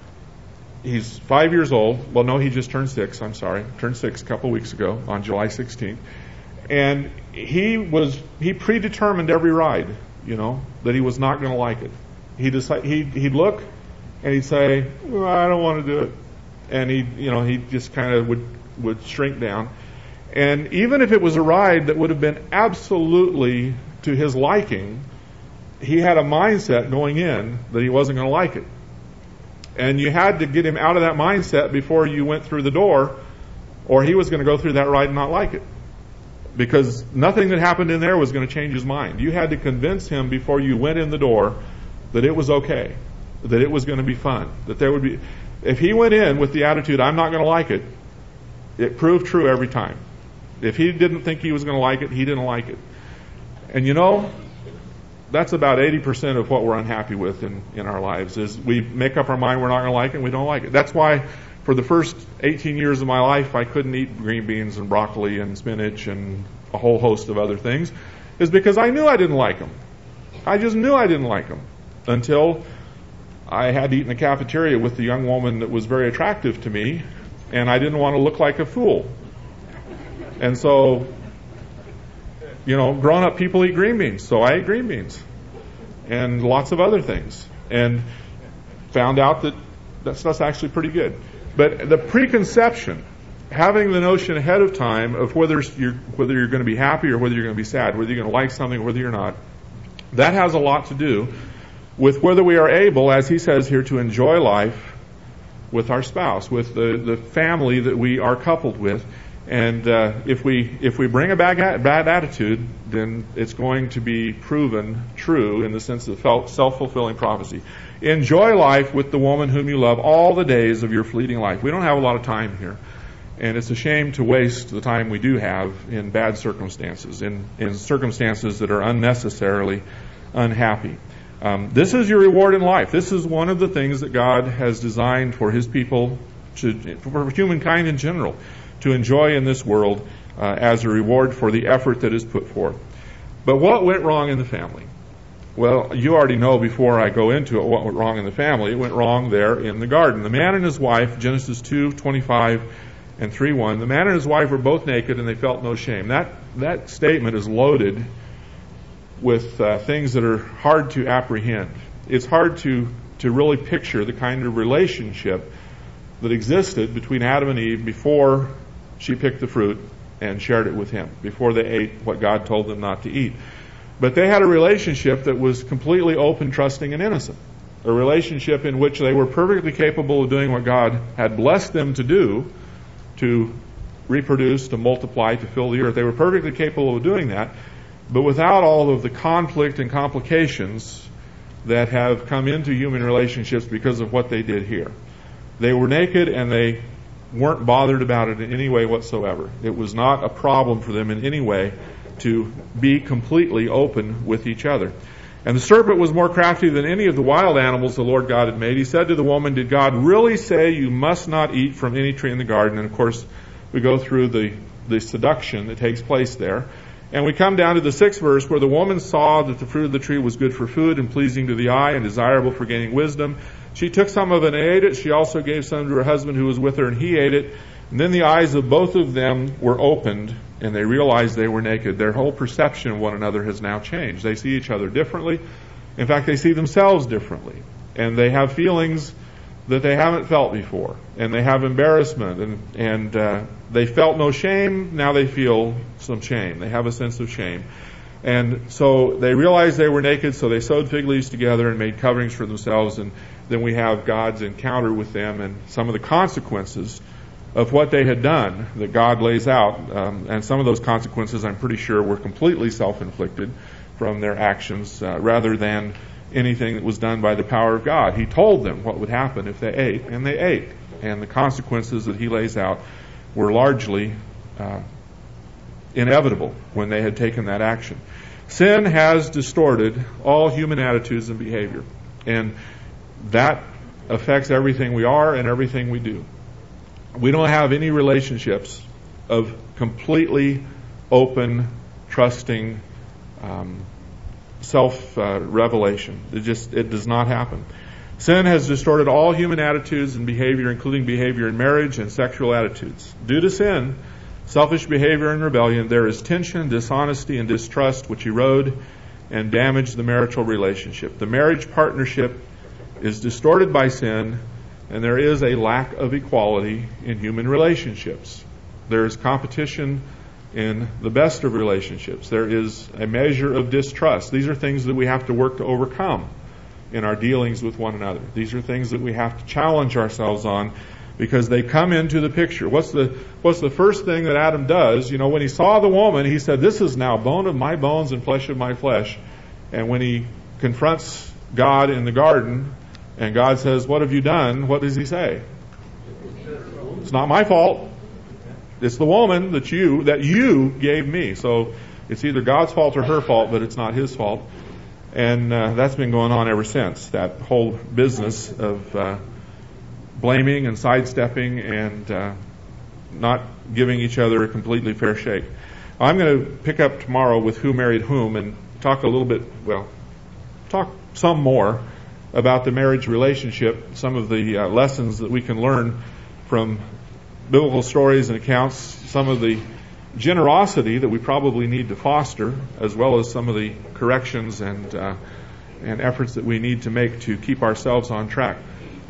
he's five years old. Well, no, he just turned six. I'm sorry. Turned six a couple weeks ago on July sixteenth. And he was, he predetermined every ride, you know, that he was not going to like it. He decide, he, he'd look and he'd say, well, I don't want to do it. And he, you know, he just kind of would, would shrink down. And even if it was a ride that would have been absolutely to his liking, he had a mindset going in that he wasn't going to like it. And you had to get him out of that mindset before you went through the door, or he was going to go through that ride and not like it. Because nothing that happened in there was going to change his mind. You had to convince him before you went in the door that it was okay, that it was going to be fun, that there would be... If he went in with the attitude, I'm not going to like it, it proved true every time. If he didn't think he was going to like it, he didn't like it. And you know, that's about eighty percent of what we're unhappy with in, in our lives, is we make up our mind we're not going to like it and we don't like it. That's why for the first eighteen years of my life, I couldn't eat green beans and broccoli and spinach and a whole host of other things, is because I knew I didn't like them. I just knew I didn't like them until I had to eat in the cafeteria with a young woman that was very attractive to me, and I didn't want to look like a fool. And so, you know, grown-up people eat green beans, so I ate green beans and lots of other things, and found out that that stuff's actually pretty good. But the preconception, having the notion ahead of time of whether you're whether you're going to be happy or whether you're going to be sad, whether you're going to like something or whether you're not, that has a lot to do with whether we are able, as he says here, to enjoy life with our spouse, with the, the family that we are coupled with. And uh, if we if we bring a bad, bad attitude, then it's going to be proven true in the sense of self-fulfilling prophecy. Enjoy life with the woman whom you love all the days of your fleeting life. We don't have a lot of time here. And it's a shame to waste the time we do have in bad circumstances, in, in circumstances that are unnecessarily unhappy. Um, this is your reward in life. This is one of the things that God has designed for His people, to, for humankind in general, to enjoy in this world uh, as a reward for the effort that is put forth. But what went wrong in the family? Well, you already know before I go into it what went wrong in the family. It went wrong there in the garden. The man and his wife, Genesis two twenty-five and three one, the man and his wife were both naked and they felt no shame. That that statement is loaded with uh, things that are hard to apprehend. It's hard to, to really picture the kind of relationship that existed between Adam and Eve before she picked the fruit and shared it with him, before they ate what God told them not to eat. But they had a relationship that was completely open, trusting, and innocent. A relationship in which they were perfectly capable of doing what God had blessed them to do, to reproduce, to multiply, to fill the earth. They were perfectly capable of doing that, but without all of the conflict and complications that have come into human relationships because of what they did here. They were naked and they weren't bothered about it in any way whatsoever. It was not a problem for them in any way to be completely open with each other. And the serpent was more crafty than any of the wild animals the Lord God had made. He said to the woman, "Did God really say you must not eat from any tree in the garden?" And of course, we go through the, the seduction that takes place there. And we come down to the sixth verse, where the woman saw that the fruit of the tree was good for food and pleasing to the eye and desirable for gaining wisdom. She took some of it and ate it. She also gave some to her husband who was with her, and he ate it. And then the eyes of both of them were opened, and they realized they were naked. Their whole perception of one another has now changed. They see each other differently. In fact, they see themselves differently. And they have feelings that they haven't felt before. And they have embarrassment. And, and uh, they felt no shame. Now they feel some shame. They have a sense of shame. And so they realized they were naked, so they sewed fig leaves together and made coverings for themselves. And then we have God's encounter with them and some of the consequences of what they had done that God lays out. Um, and some of those consequences, I'm pretty sure, were completely self-inflicted from their actions uh, rather than anything that was done by the power of God. He told them what would happen if they ate, and they ate. And the consequences that he lays out were largely uh, inevitable when they had taken that action. Sin has distorted all human attitudes and behavior. And that affects everything we are and everything we do. We don't have any relationships of completely open, trusting, um, self-revelation. Uh, it just, it does not happen. Sin has distorted all human attitudes and behavior, including behavior in marriage and sexual attitudes. Due to sin, selfish behavior and rebellion, there is tension, dishonesty, and distrust which erode and damage the marital relationship. The marriage partnership is distorted by sin, and there is a lack of equality in human relationships. There is competition in the best of relationships. There is a measure of distrust. These are things that we have to work to overcome in our dealings with one another. These are things that we have to challenge ourselves on because they come into the picture. What's the what's the first thing that Adam does? You know, when he saw the woman, he said, "This is now bone of my bones and flesh of my flesh." And when he confronts God in the garden, and God says, "What have you done?" What does he say? It's not my fault. It's the woman that you that you gave me. So it's either God's fault or her fault, but it's not his fault. And uh, that's been going on ever since. That whole business of uh, blaming and sidestepping and uh, not giving each other a completely fair shake. I'm going to pick up tomorrow with Who Married Whom and talk a little bit, well, talk some more about the marriage relationship, some of the uh, lessons that we can learn from biblical stories and accounts, some of the generosity that we probably need to foster, as well as some of the corrections and uh, and efforts that we need to make to keep ourselves on track.